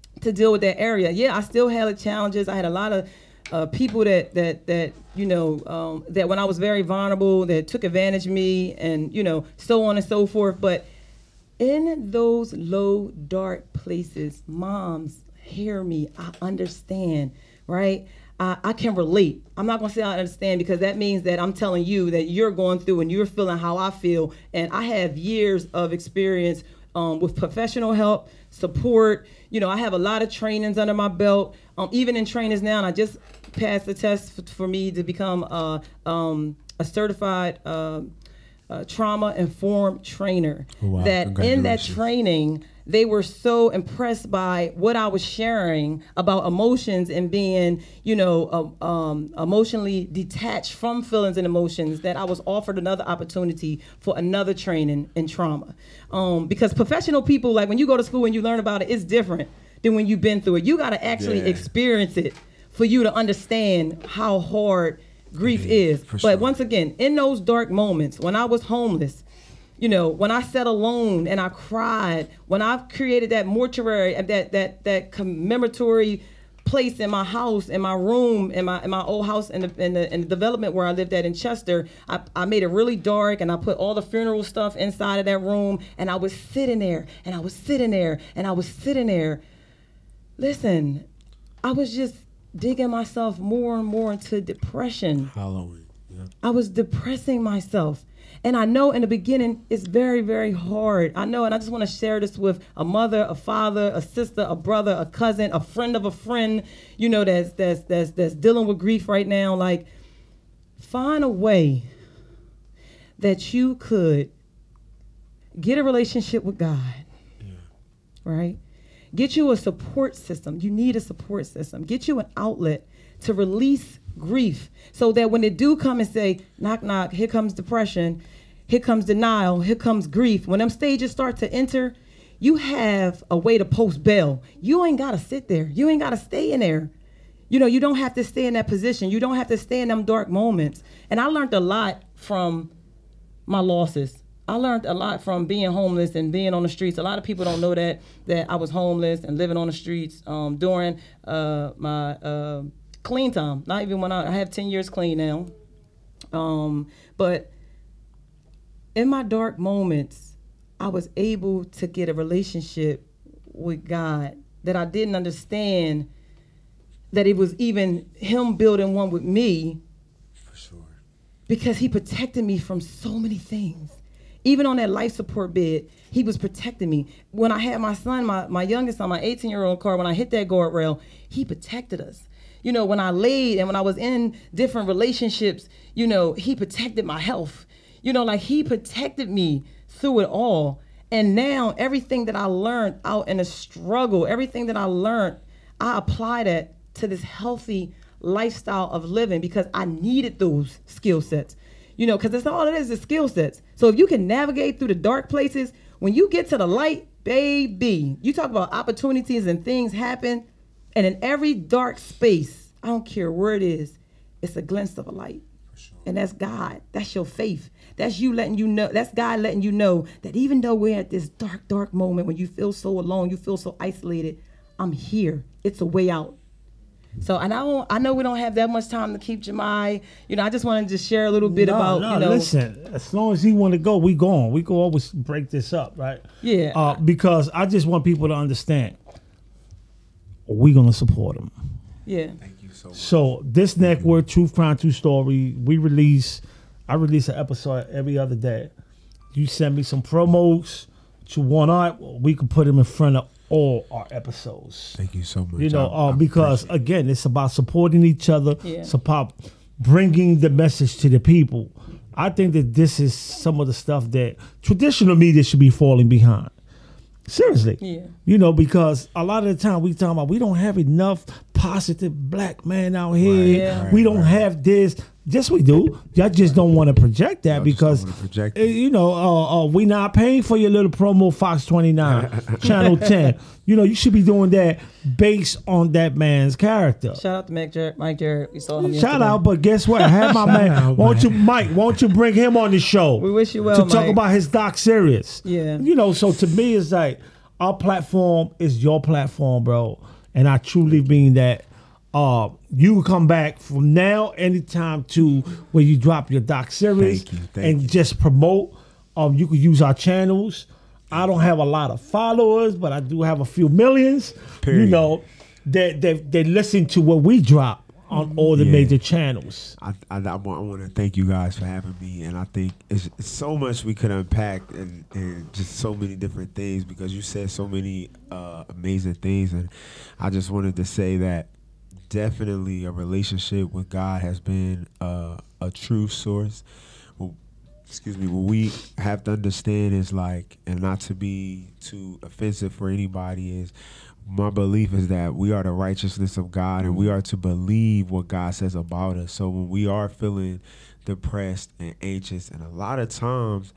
I still had challenges. I had a lot of people that when I was very vulnerable, that took advantage of me, and so on and so forth. But in those low, dark places, moms, hear me. I understand, right? I can relate. I'm not going to say I understand, because that means that I'm telling you that you're going through and you're feeling how I feel. And I have years of experience with professional help, support. I have a lot of trainings under my belt, even in trainings now. And I just passed the test for me to become a certified trauma-informed trainer. Wow, that in that training, they were so impressed by what I was sharing about emotions and being, emotionally detached from feelings and emotions, that I was offered another opportunity for another training in trauma. Because professional people, like when you go to school and you learn about it, it's different than when you've been through it. You got to actually experience it for you to understand how hard grief is. But once again, in those dark moments, when I was homeless, when I sat alone and I cried, when I created that mortuary, that commemoratory place in my house, in my room, in my old house, in the development where I lived at in Chester, I made it really dark, and I put all the funeral stuff inside of that room, and I was sitting there, and I was sitting there, and I was sitting there. Listen, I was just digging myself more and more into depression. Halloween. Yeah. I was depressing myself. And I know in the beginning it's very, very hard. I know, and I just want to share this with a mother, a father, a sister, a brother, a cousin, a friend of a friend, that's dealing with grief right now. Like, find a way that you could get a relationship with God, right? Get you a support system. You need a support system. Get you an outlet to release grief, so that when they do come and say, knock, knock, here comes depression, here comes denial, here comes grief, when them stages start to enter, you have a way to post bail. You ain't got to sit there. You ain't got to stay in there. You don't have to stay in that position. You don't have to stay in them dark moments. And I learned a lot from my losses. I learned a lot from being homeless and being on the streets. A lot of people don't know that I was homeless and living on the streets during my clean time. Not even when I have 10 years clean now. But in my dark moments, I was able to get a relationship with God that I didn't understand, that it was even him building one with me. For sure. Because he protected me from so many things. Even on that life support bed, he was protecting me. When I had my son, my youngest son, my 18-year-old car, when I hit that guardrail, he protected us. When I laid and when I was in different relationships, he protected my health. He protected me through it all. And now everything that I learned out in the struggle, everything that I learned, I apply that to this healthy lifestyle of living because I needed those skill sets. Because that's all it is skill sets. So if you can navigate through the dark places, when you get to the light, baby, you talk about opportunities and things happen. And in every dark space, I don't care where it is, it's a glimpse of a light. Sure. And that's God. That's your faith. That's you letting you know. That's God letting you know that even though we're at this dark, dark moment when you feel so alone, you feel so isolated, I'm here. It's a way out. So, and I know we don't have that much time to keep Jemai. I just wanted to share a little bit about, listen, as long as he want to go, we going. We can always break this up, right? Yeah. Because I just want people to understand, we're going to support him. Yeah. Thank you so much. So, this network, Truth, Crime, True Story, I release an episode every other day. You send me some promos that you want, we can put them in front of all our episodes. Thank you so much. Because again, it's about supporting each other. Yeah. It's about bringing the message to the people. I think that this is some of the stuff that traditional media should be falling behind. Seriously. Yeah. Because a lot of the time we talking about we don't have enough positive black men out here. Right, yeah. We don't have this. Yes, we do. Y'all just don't want to project that because, we not paying for your little promo Fox 29, Channel 10. You should be doing that based on that man's character. Shout out to Mike Jarrett. We saw him yesterday. Shout out, but guess what? I have my man. Won't you bring him on the show? We wish you well, to talk about his doc series. Yeah. So to me, it's like our platform is your platform, bro. And I truly mean that. You can come back from now anytime to when you drop your doc series Thank you. Just promote. You can use our channels. I don't have a lot of followers, but I do have a few millions. Period. They listen to what we drop on all the major channels. I want to thank you guys for having me, and I think it's so much we could unpack and just so many different things because you said so many amazing things, and I just wanted to say that definitely a relationship with God has been a true source. What we have to understand is and not to be too offensive for anybody, is my belief is that we are the righteousness of God and we are to believe what God says about us. So when we are feeling depressed and anxious, and a lot of times,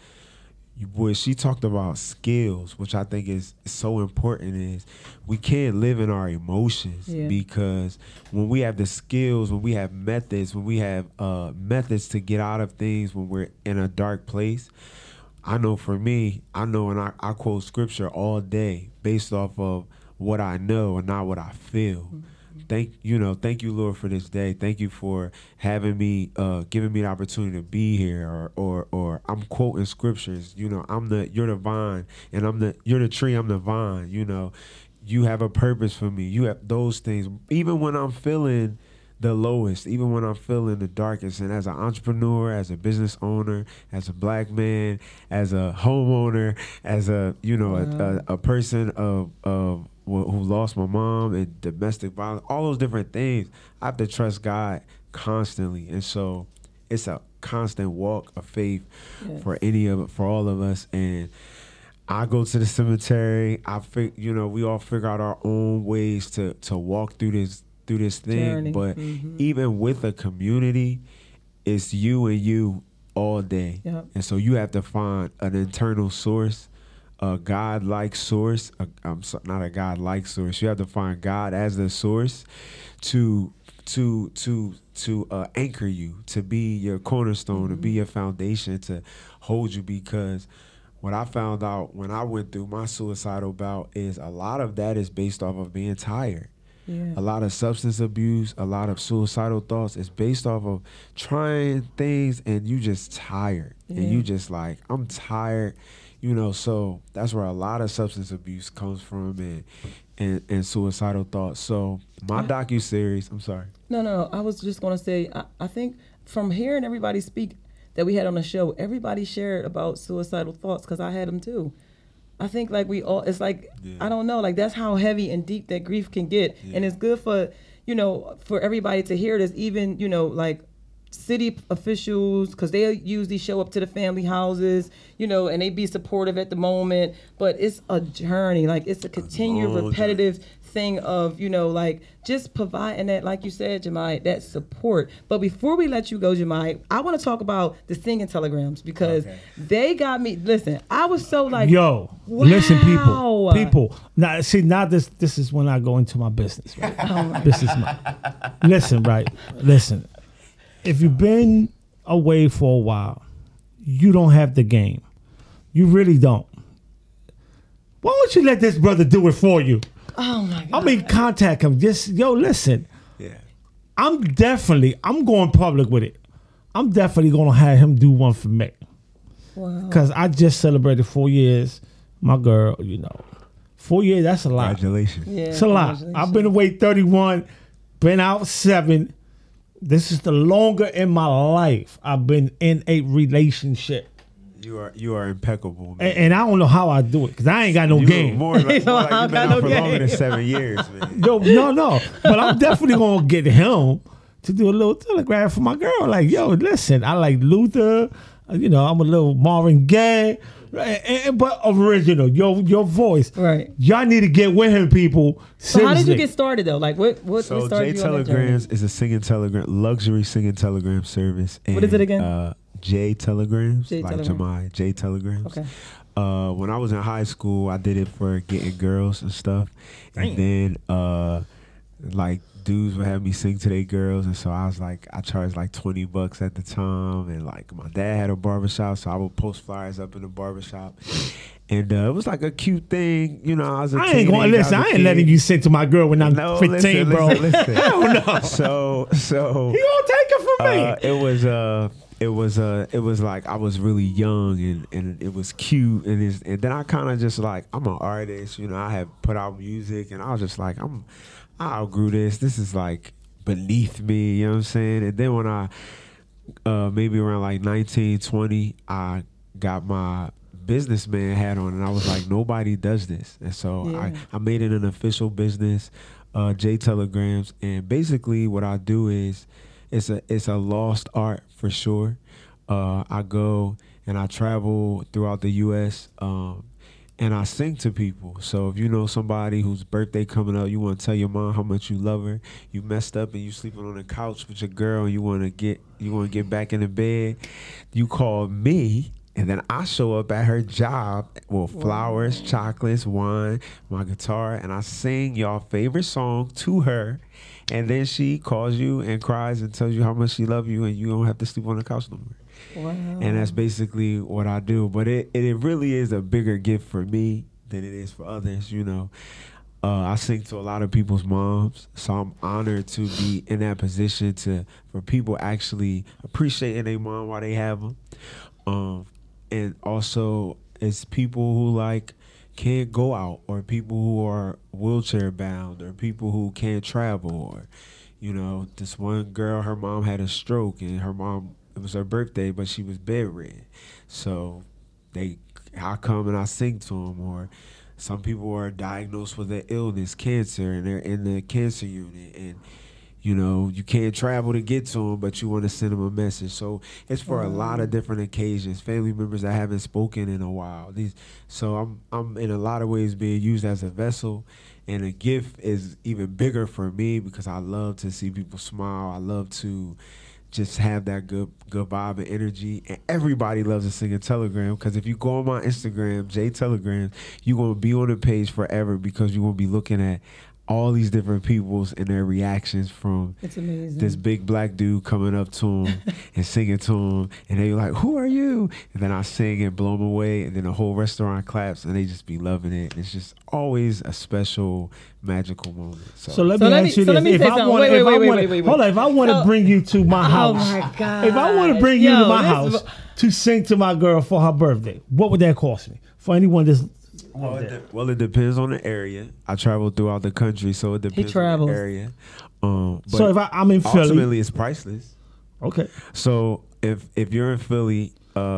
she talked about skills, which I think is so important, is we can't live in our emotions because when we have the skills, when we have methods, methods to get out of things when we're in a dark place. I know for me, and I quote scripture all day based off of what I know and not what I feel. Mm-hmm. Thank you, Lord, for this day. Thank you for having me, giving me the opportunity to be here. Or I'm quoting scriptures. You're the vine, and you're the tree. I'm the vine. You have a purpose for me. You have those things. Even when I'm feeling the lowest, even when I'm feeling the darkest, and as an entrepreneur, as a business owner, as a black man, as a homeowner, as a person of who lost my mom and domestic violence, all those different things, I have to trust God constantly. And so it's a constant walk of faith for all of us. And I go to the cemetery. We all figure out our own ways to walk through this thing. Journey. But even with a community, it's you and you all day. Yep. And so you have to find an internal source, a God-like source. Not a God-like source. You have to find God as the source to anchor you, to be your cornerstone, to be your foundation, to hold you. Because what I found out when I went through my suicidal bout is a lot of that is based off of being tired. Yeah. A lot of substance abuse, a lot of suicidal thoughts is based off of trying things and you just tired. Yeah. And you just I'm tired. So that's where a lot of substance abuse comes from and suicidal thoughts. So my docuseries, I'm sorry. No. I was just going to say, I think from hearing everybody speak that we had on the show, everybody shared about suicidal thoughts because I had them too. I think we all, it's I don't know, that's how heavy and deep that grief can get. Yeah. And it's good for, for everybody to hear this, even, city officials, because they usually show up to the family houses, and they be supportive at the moment, but it's a journey. It's a continued repetitive thing of, like just providing that, like you said, Jemai, that support. But before we let you go, Jemai, I want to talk about the singing telegrams because they got me. Listen, I was so like, yo, wow. Listen, people. Now, see, this is when I go into my business. Right? This is listen, right? Listen, if you've been away for a while, you don't have the game. You really don't. Why don't you let this brother do it for you? Oh my God. Contact him. Just, listen. Yeah. I'm going public with it. I'm definitely going to have him do one for me. Wow. Because I just celebrated 4 years. My girl, 4 years, that's a lot. Congratulations. Yeah, it's a lot. I've been away 31, been out 7. This is the longer in my life I've been in a relationship. You are impeccable, man. And I don't know how I do it because I ain't got no game. More like you've been out for longer than 7 years, man. No. But I'm definitely going to get him to do a little telegram for my girl. Like, listen, I like Luther. I'm a little Marvin Gaye. But original, your voice. Right. Y'all need to get with him, people. So how did you get started, though? Like, what so started J you on that journey? Telegrams is a luxury singing telegram service. And, what is it again? J Telegrams, J like Telegram. Jemai, J Telegrams. Okay. When I was in high school, I did it for getting girls and stuff. Damn. And then, like, dudes would have me sing to their girls. And so I charged like $20 at the time. And, like, my dad had a barbershop, so I would post flyers up in the barbershop. And it was like a cute thing. I was a I ain't going to listen. I ain't letting you sing to my girl when I'm 15, bro. Listen. Hell no. So he gonna take it from me. It was like I was really young and it was cute and then I kind of just like, I'm an artist, I have put out music and I was just like, I outgrew this. This is like beneath me, you know what I'm saying? And then when I maybe around like 19, 20, I got my businessman hat on and I was like, nobody does this. And so I made it an official business, J Telegrams, and basically what I do is it's a lost art for sure. I go and I travel throughout the U.S. And I sing to people. So if you know somebody whose birthday coming up, you want to tell your mom how much you love her. You messed up and you sleeping on the couch with your girl, and you want to get back in the bed. You call me. And then I show up at her job with flowers, chocolates, wine, my guitar, and I sing y'all favorite song to her. And then she calls you and cries and tells you how much she loves you, and you don't have to sleep on the couch no more. Wow. And that's basically what I do. But it really is a bigger gift for me than it is for others, I sing to a lot of people's moms, so I'm honored to be in that position for people actually appreciating their mom while they have them. And also, it's people who like can't go out, or people who are wheelchair bound, or people who can't travel, or this one girl, her mom had a stroke, and it was her birthday, but she was bedridden. So I come and I sing to them. Or some people are diagnosed with an illness, cancer, and they're in the cancer unit, and you can't travel to get to them, but you want to send them a message. So it's for a lot of different occasions. Family members that haven't spoken in a while. So I'm in a lot of ways being used as a vessel, and a gift is even bigger for me because I love to see people smile. I love to just have that good vibe and energy. And everybody loves to sing a telegram, because if you go on my Instagram, J Telegrams, you're going to be on the page forever, because you're going to be looking at all these different peoples and their reactions from this big black dude coming up to him and singing to him, and they like, who are you? And then I sing and blow them away, and then the whole restaurant claps, and they just be loving it. It's just always a special, magical moment. So let me ask you this. If I want to bring you to my house, oh my God. If I want to bring you to my house to sing to my girl for her birthday, what would that cost me? For anyone that's Well, it depends on the area. I travel throughout the country, so it depends on the area. But so if I'm in Philly, ultimately it's priceless. Okay. So if you're in Philly,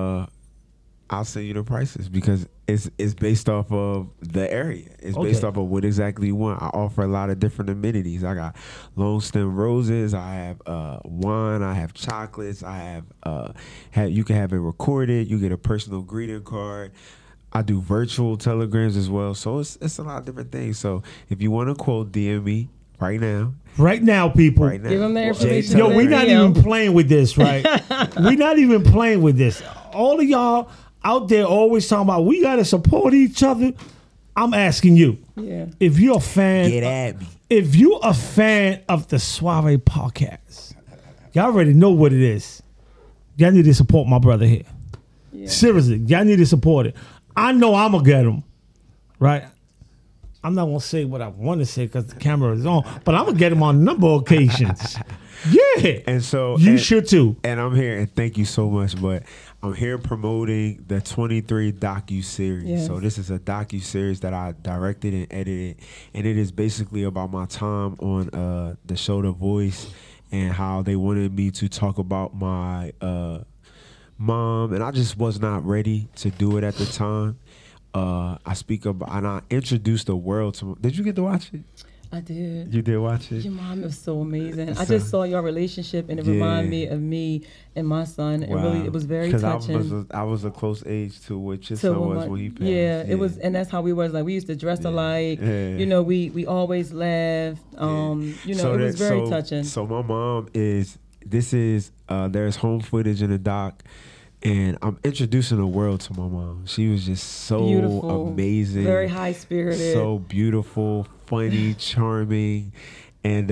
I'll send you the prices, because it's based off of the area. It's based off of what exactly you want. I offer a lot of different amenities. I got long stem roses. I have wine. I have chocolates. I have you can have it recorded. You get a personal greeting card. I do virtual telegrams as well. So it's a lot of different things. So if you want to quote, DM me right now. Right now, people. Right now. Give them their information. Yo, we're not DM. even playing with this, right? We're not even playing with this. All of y'all out there always talking about we gotta support each other. I'm asking you, Yeah. if you're a fan, Get at me. if you're a fan of the Soiree podcast, y'all already know what it is. Y'all need to support my brother here. Yeah. Seriously, y'all need to support it. I know I'm gonna get him, right? I'm not gonna say what I want to say because the camera is on, but I'm gonna get him on a number of occasions. Yeah, And so you and- should too. And I'm here, and thank you so much. But I'm here promoting the 23 docu-series. Yes. So this is a docu-series that I directed and edited, and it is basically about my time on the show The Voice and how they wanted me to talk about my mom, and I just was not ready to do it at the time. I speak about, and I introduced the world to. Did you get to watch it? I did. You did watch it? Your mom is so amazing. I So- just saw your relationship, and it Yeah. reminded me of me and my son. And really, it was very 'Cause touching. I was a close age to what your to son when was my- when he passed. yeah, it was, and that's how we was. Like we used to dress alike. Yeah. You know, we always laughed. You know, it was very touching. So my mom is. This is there's home footage in the doc, and I'm introducing the world to my mom. She was just so Beautiful, amazing, very high spirited. so beautiful, funny, charming, and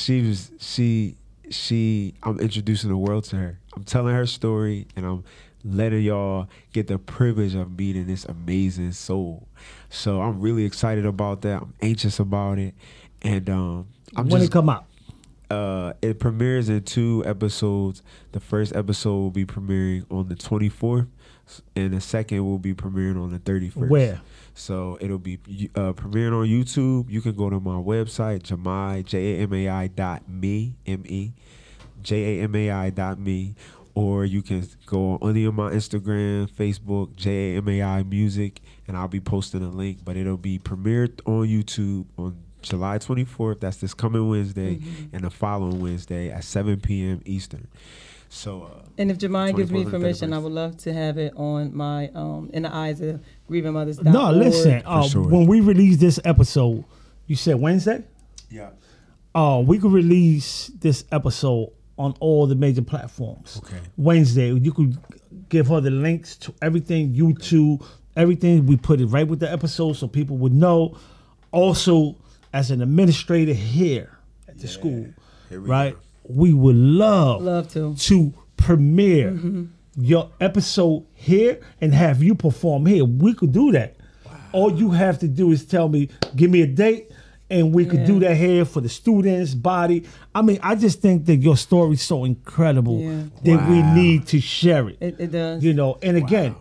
I'm introducing the world to her. I'm telling her story, and I'm letting y'all get the privilege of meeting this amazing soul. So I'm really excited about that. I'm anxious about it, and When it come out, it premieres in 2 episodes. The first episode will be premiering on the 24th, and the second will be premiering on the 31st. Where? So it'll be premiering on YouTube. You can go to my website, Jamai, JAMAI.me, M-E, JAMAI.me, or you can go on any of my Instagram, Facebook, JAMAI Music, and I'll be posting a link. But it'll be premiered on YouTube on July 24th. That's this coming Wednesday, and the following Wednesday at 7 p.m. Eastern. So, and if Jemai gives me 24th and permission, I 31st. would love to have it on my In the Eyes of Grieving Mothers. no, listen. sure. When we release this episode, you said Wednesday. yeah. We could release this episode on all the major platforms. Okay. Wednesday, you could give her the links to everything, YouTube, everything. We put it right with the episode so people would know. Also, as an administrator here at the school, Here we right, go. we would love to premiere your episode here and have you perform here. We could do that. All you have to do is tell me, give me a date, and we could do that here for the students' body. I mean, I just think that your story's so incredible that we need to share it. It does. You know, and again,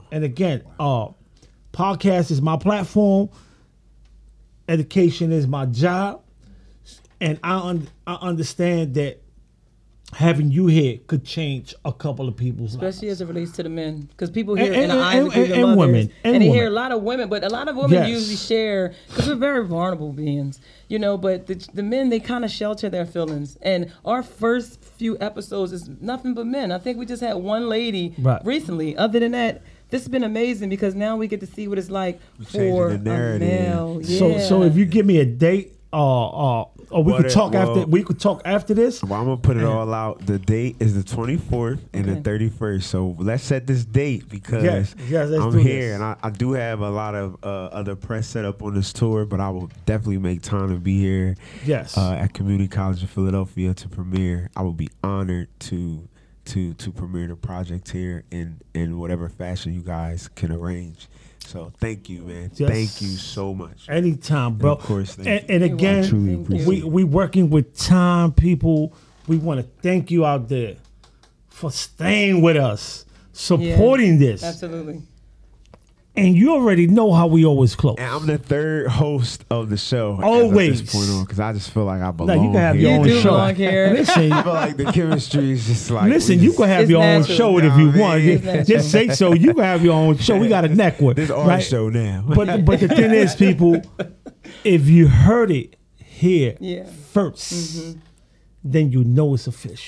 podcast is my platform. Education is my job, and I understand that having you here could change a couple of people's lives. Especially as it relates to the men, because people hear And- in the eyes and- of grieving and mothers, women, and they hear women. a lot of women, but a lot of women Yes. usually share because we're very vulnerable beings, you know. But the men, they kind of shelter their feelings, and our first few episodes is nothing but men. I think we just had one lady recently. Other than that, this has been amazing because now we get to see what it's like for changing the a narrative. male. Yeah. So if you give me a date, or we could talk after. well- We could talk after this. Well, I'm gonna put it all out. The date is the 24th and the 31st. So let's set this date because Yes, let's I'm do here this. and I do have a lot of other press set up on this tour, but I will definitely make time to be here. Yes. At Community College of Philadelphia to premiere. I will be honored to premiere the project here in whatever fashion you guys can arrange. So thank you, man. Yes. Thank you so much. Anytime, bro. Of course, thank And, you. and You're again, welcome. truly Thank you. appreciate we working with time, people. We want to thank you out there for staying with us, supporting this. Absolutely. And you already know how we always close. And I'm the third host of the show. Always. At this point on, because I just feel like I Now belong you can have here. your You own do show. belong here. Listen, I feel like the chemistry is just like. listen. we You just- can have It's your own natural. show it if Nah, you man. want. It's Just natural. say so. You can have your own show. We got a network. This our right? show now. But the thing is, people, if you heard it here Yeah. first, then you know it's official.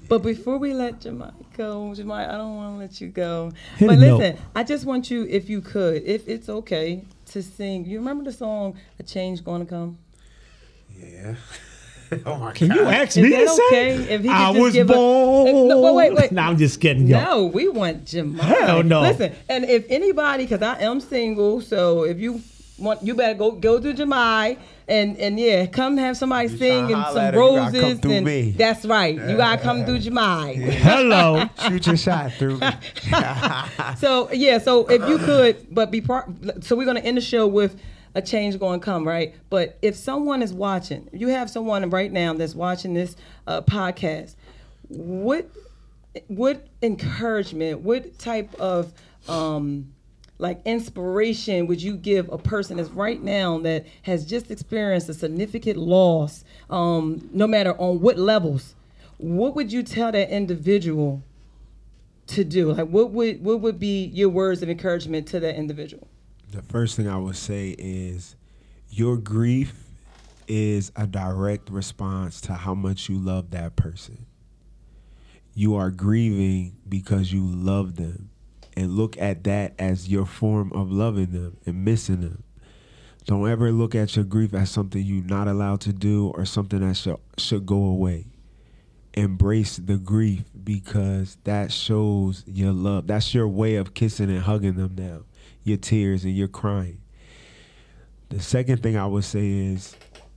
But before we let Jemai go, Jemai, I don't want to let you go. Hit But a note. listen, I just want you, if you could, if it's okay, to sing. You remember the song "A Change Gonna Come"? Yeah. Oh my Can God. you ask Is me that to sing? okay? If he could I just was give born. No, wait. No, I'm just kidding. Yo. No, we want Jemai. Hell no. Listen, and if anybody, because I am single, so if you want, you better go to Jemai and yeah, come have somebody You sing tryna and holler some at her, you gotta come roses through and me. that's right. You gotta come through Jemai. Hello. Shoot your shot through me. So yeah, so if you could, but so we're gonna end the show with "A Change Gonna Come," right? But if someone is watching, you have someone right now that's watching this podcast, what encouragement, what type of like inspiration would you give a person that's right now that has just experienced a significant loss, no matter on what levels? What would you tell that individual to do? Like, what would be your words of encouragement to that individual? The first thing I would say is your grief is a direct response to how much you love that person. You are grieving because you love them, and look at that as your form of loving them and missing them. Don't ever look at your grief as something you're not allowed to do or something that should go away. Embrace the grief because that shows your love. That's your way of kissing and hugging them now. Your tears and your crying. The second thing I would say is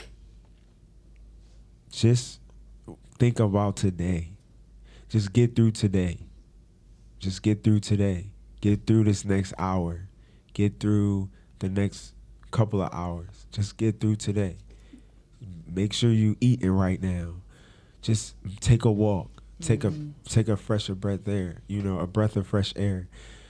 just think about today. Just get through today. Just get through today. Get through this next hour. Get through the next couple of hours. Just get through today. Make sure you eating right now. Just take a walk. Take a fresher breath air. A breath of fresh air.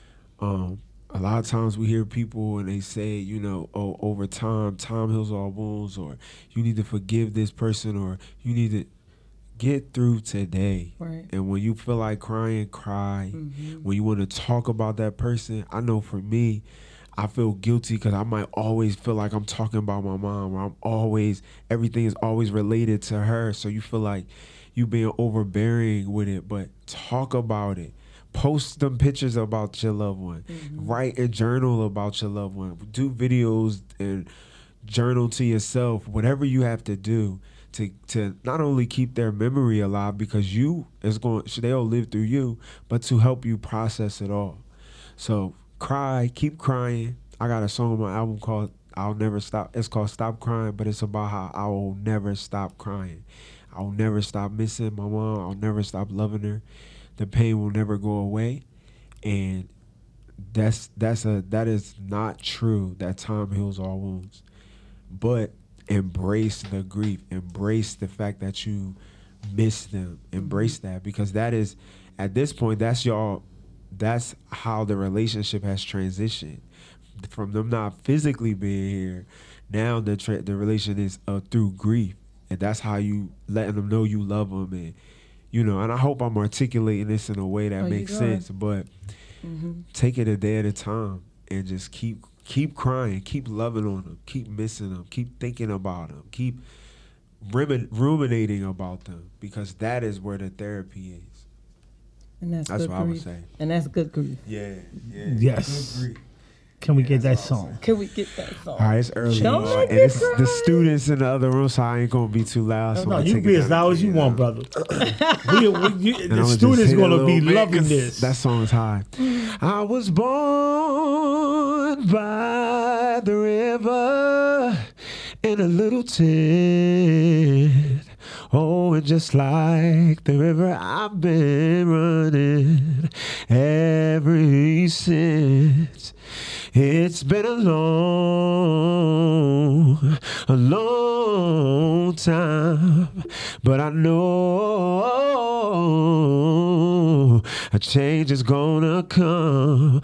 A lot of times we hear people and they say, oh, over time heals all wounds, or you need to forgive this person, or you need to get through today. Right. And when you feel like crying, cry. When you want to talk about that person, I know for me, I feel guilty because I might always feel like I'm talking about my mom, or everything is always related to her. So you feel like you being overbearing with it, but talk about it. Post some pictures about your loved one. Write and journal about your loved one. Do videos and journal to yourself. Whatever you have to do to not only keep their memory alive because they'll live through you, but to help you process it all. So cry, keep crying. I got a song on my album called "I'll Never Stop." It's called "Stop Crying," but it's about how I will never stop crying. I'll never stop missing my mom. I'll never stop loving her. The pain will never go away, and that is not true. That time heals all wounds, but embrace the grief. Embrace the fact that you miss them. Embrace that, because that is, at this point, that's how the relationship has transitioned from them not physically being here. Now the relation is through grief, and that's how you letting them know you love them. And and I hope I'm articulating this in a way that makes sense, but take it a day at a time and just keep crying, keep loving on them, keep missing them, keep thinking about them, keep ruminating about them, because that is where the therapy is. And that's what good I would grief. say. And that's good grief. Yeah. Yes. Good grief. Can we get that song? Can we get that song? All right, it's early, Don't and make me it's cry. the students in the other room, so I ain't gonna be too loud. So No, I'm you taking be as down loud the as you key want, now. brother. And The I'ma just students hit a gonna be little bit, loving 'cause this. That song is high. I was born by the river in a little tent. Oh, and just like the river, I've been running ever since. It's been a long time, but I know a change is gonna come.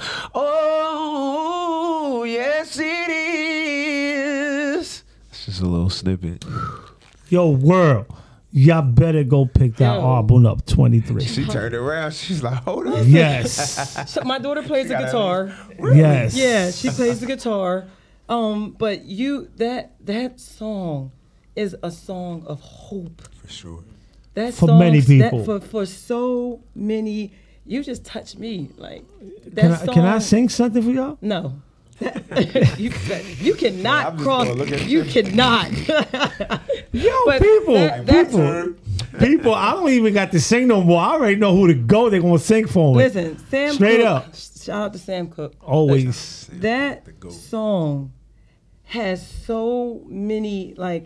Oh, yes it is. It's just a little snippet. Yo, world, y'all better go pick that Yo. album up, 23. She turned around. She's like, hold up. Yes. So my daughter plays the guitar. Yes. Yeah, she plays the guitar. But that song is a song of hope. For sure. That For song, many people. for so many, you just touched me. Like Can that I song. sing something for y'all? No. you cannot I'm just cross. gonna look at You you. cannot. Yo, But people, that- people, I don't even got to sing no more. I already know who to go. They're gonna sing for me. Listen, Sam. Straight Cooke, up. Shout out to Sam Cooke. Always. That The GOAT. song has so many like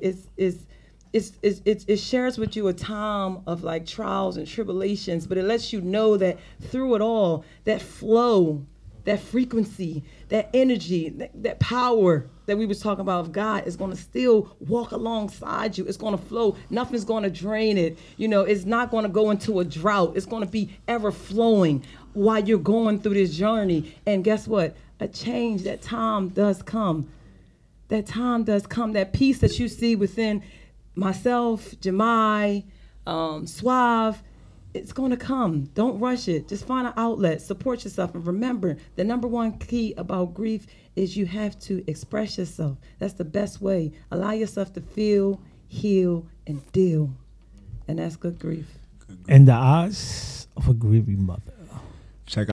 it shares with you a time of like trials and tribulations, but it lets you know that through it all, that flow, that frequency, that energy, that power that we was talking about of God is going to still walk alongside you. It's going to flow. Nothing's going to drain it. You know, it's not going to go into a drought. It's going to be ever flowing while you're going through this journey. And guess what? A change, that time does come. That time does come. That peace that you see within myself, Jemai, Suave, it's going to come. Don't rush it. Just find an outlet. Support yourself. And remember, the number one key about grief is you have to express yourself. That's the best way. Allow yourself to feel, heal, and deal. And that's good grief. In the eyes of a grieving mother. Check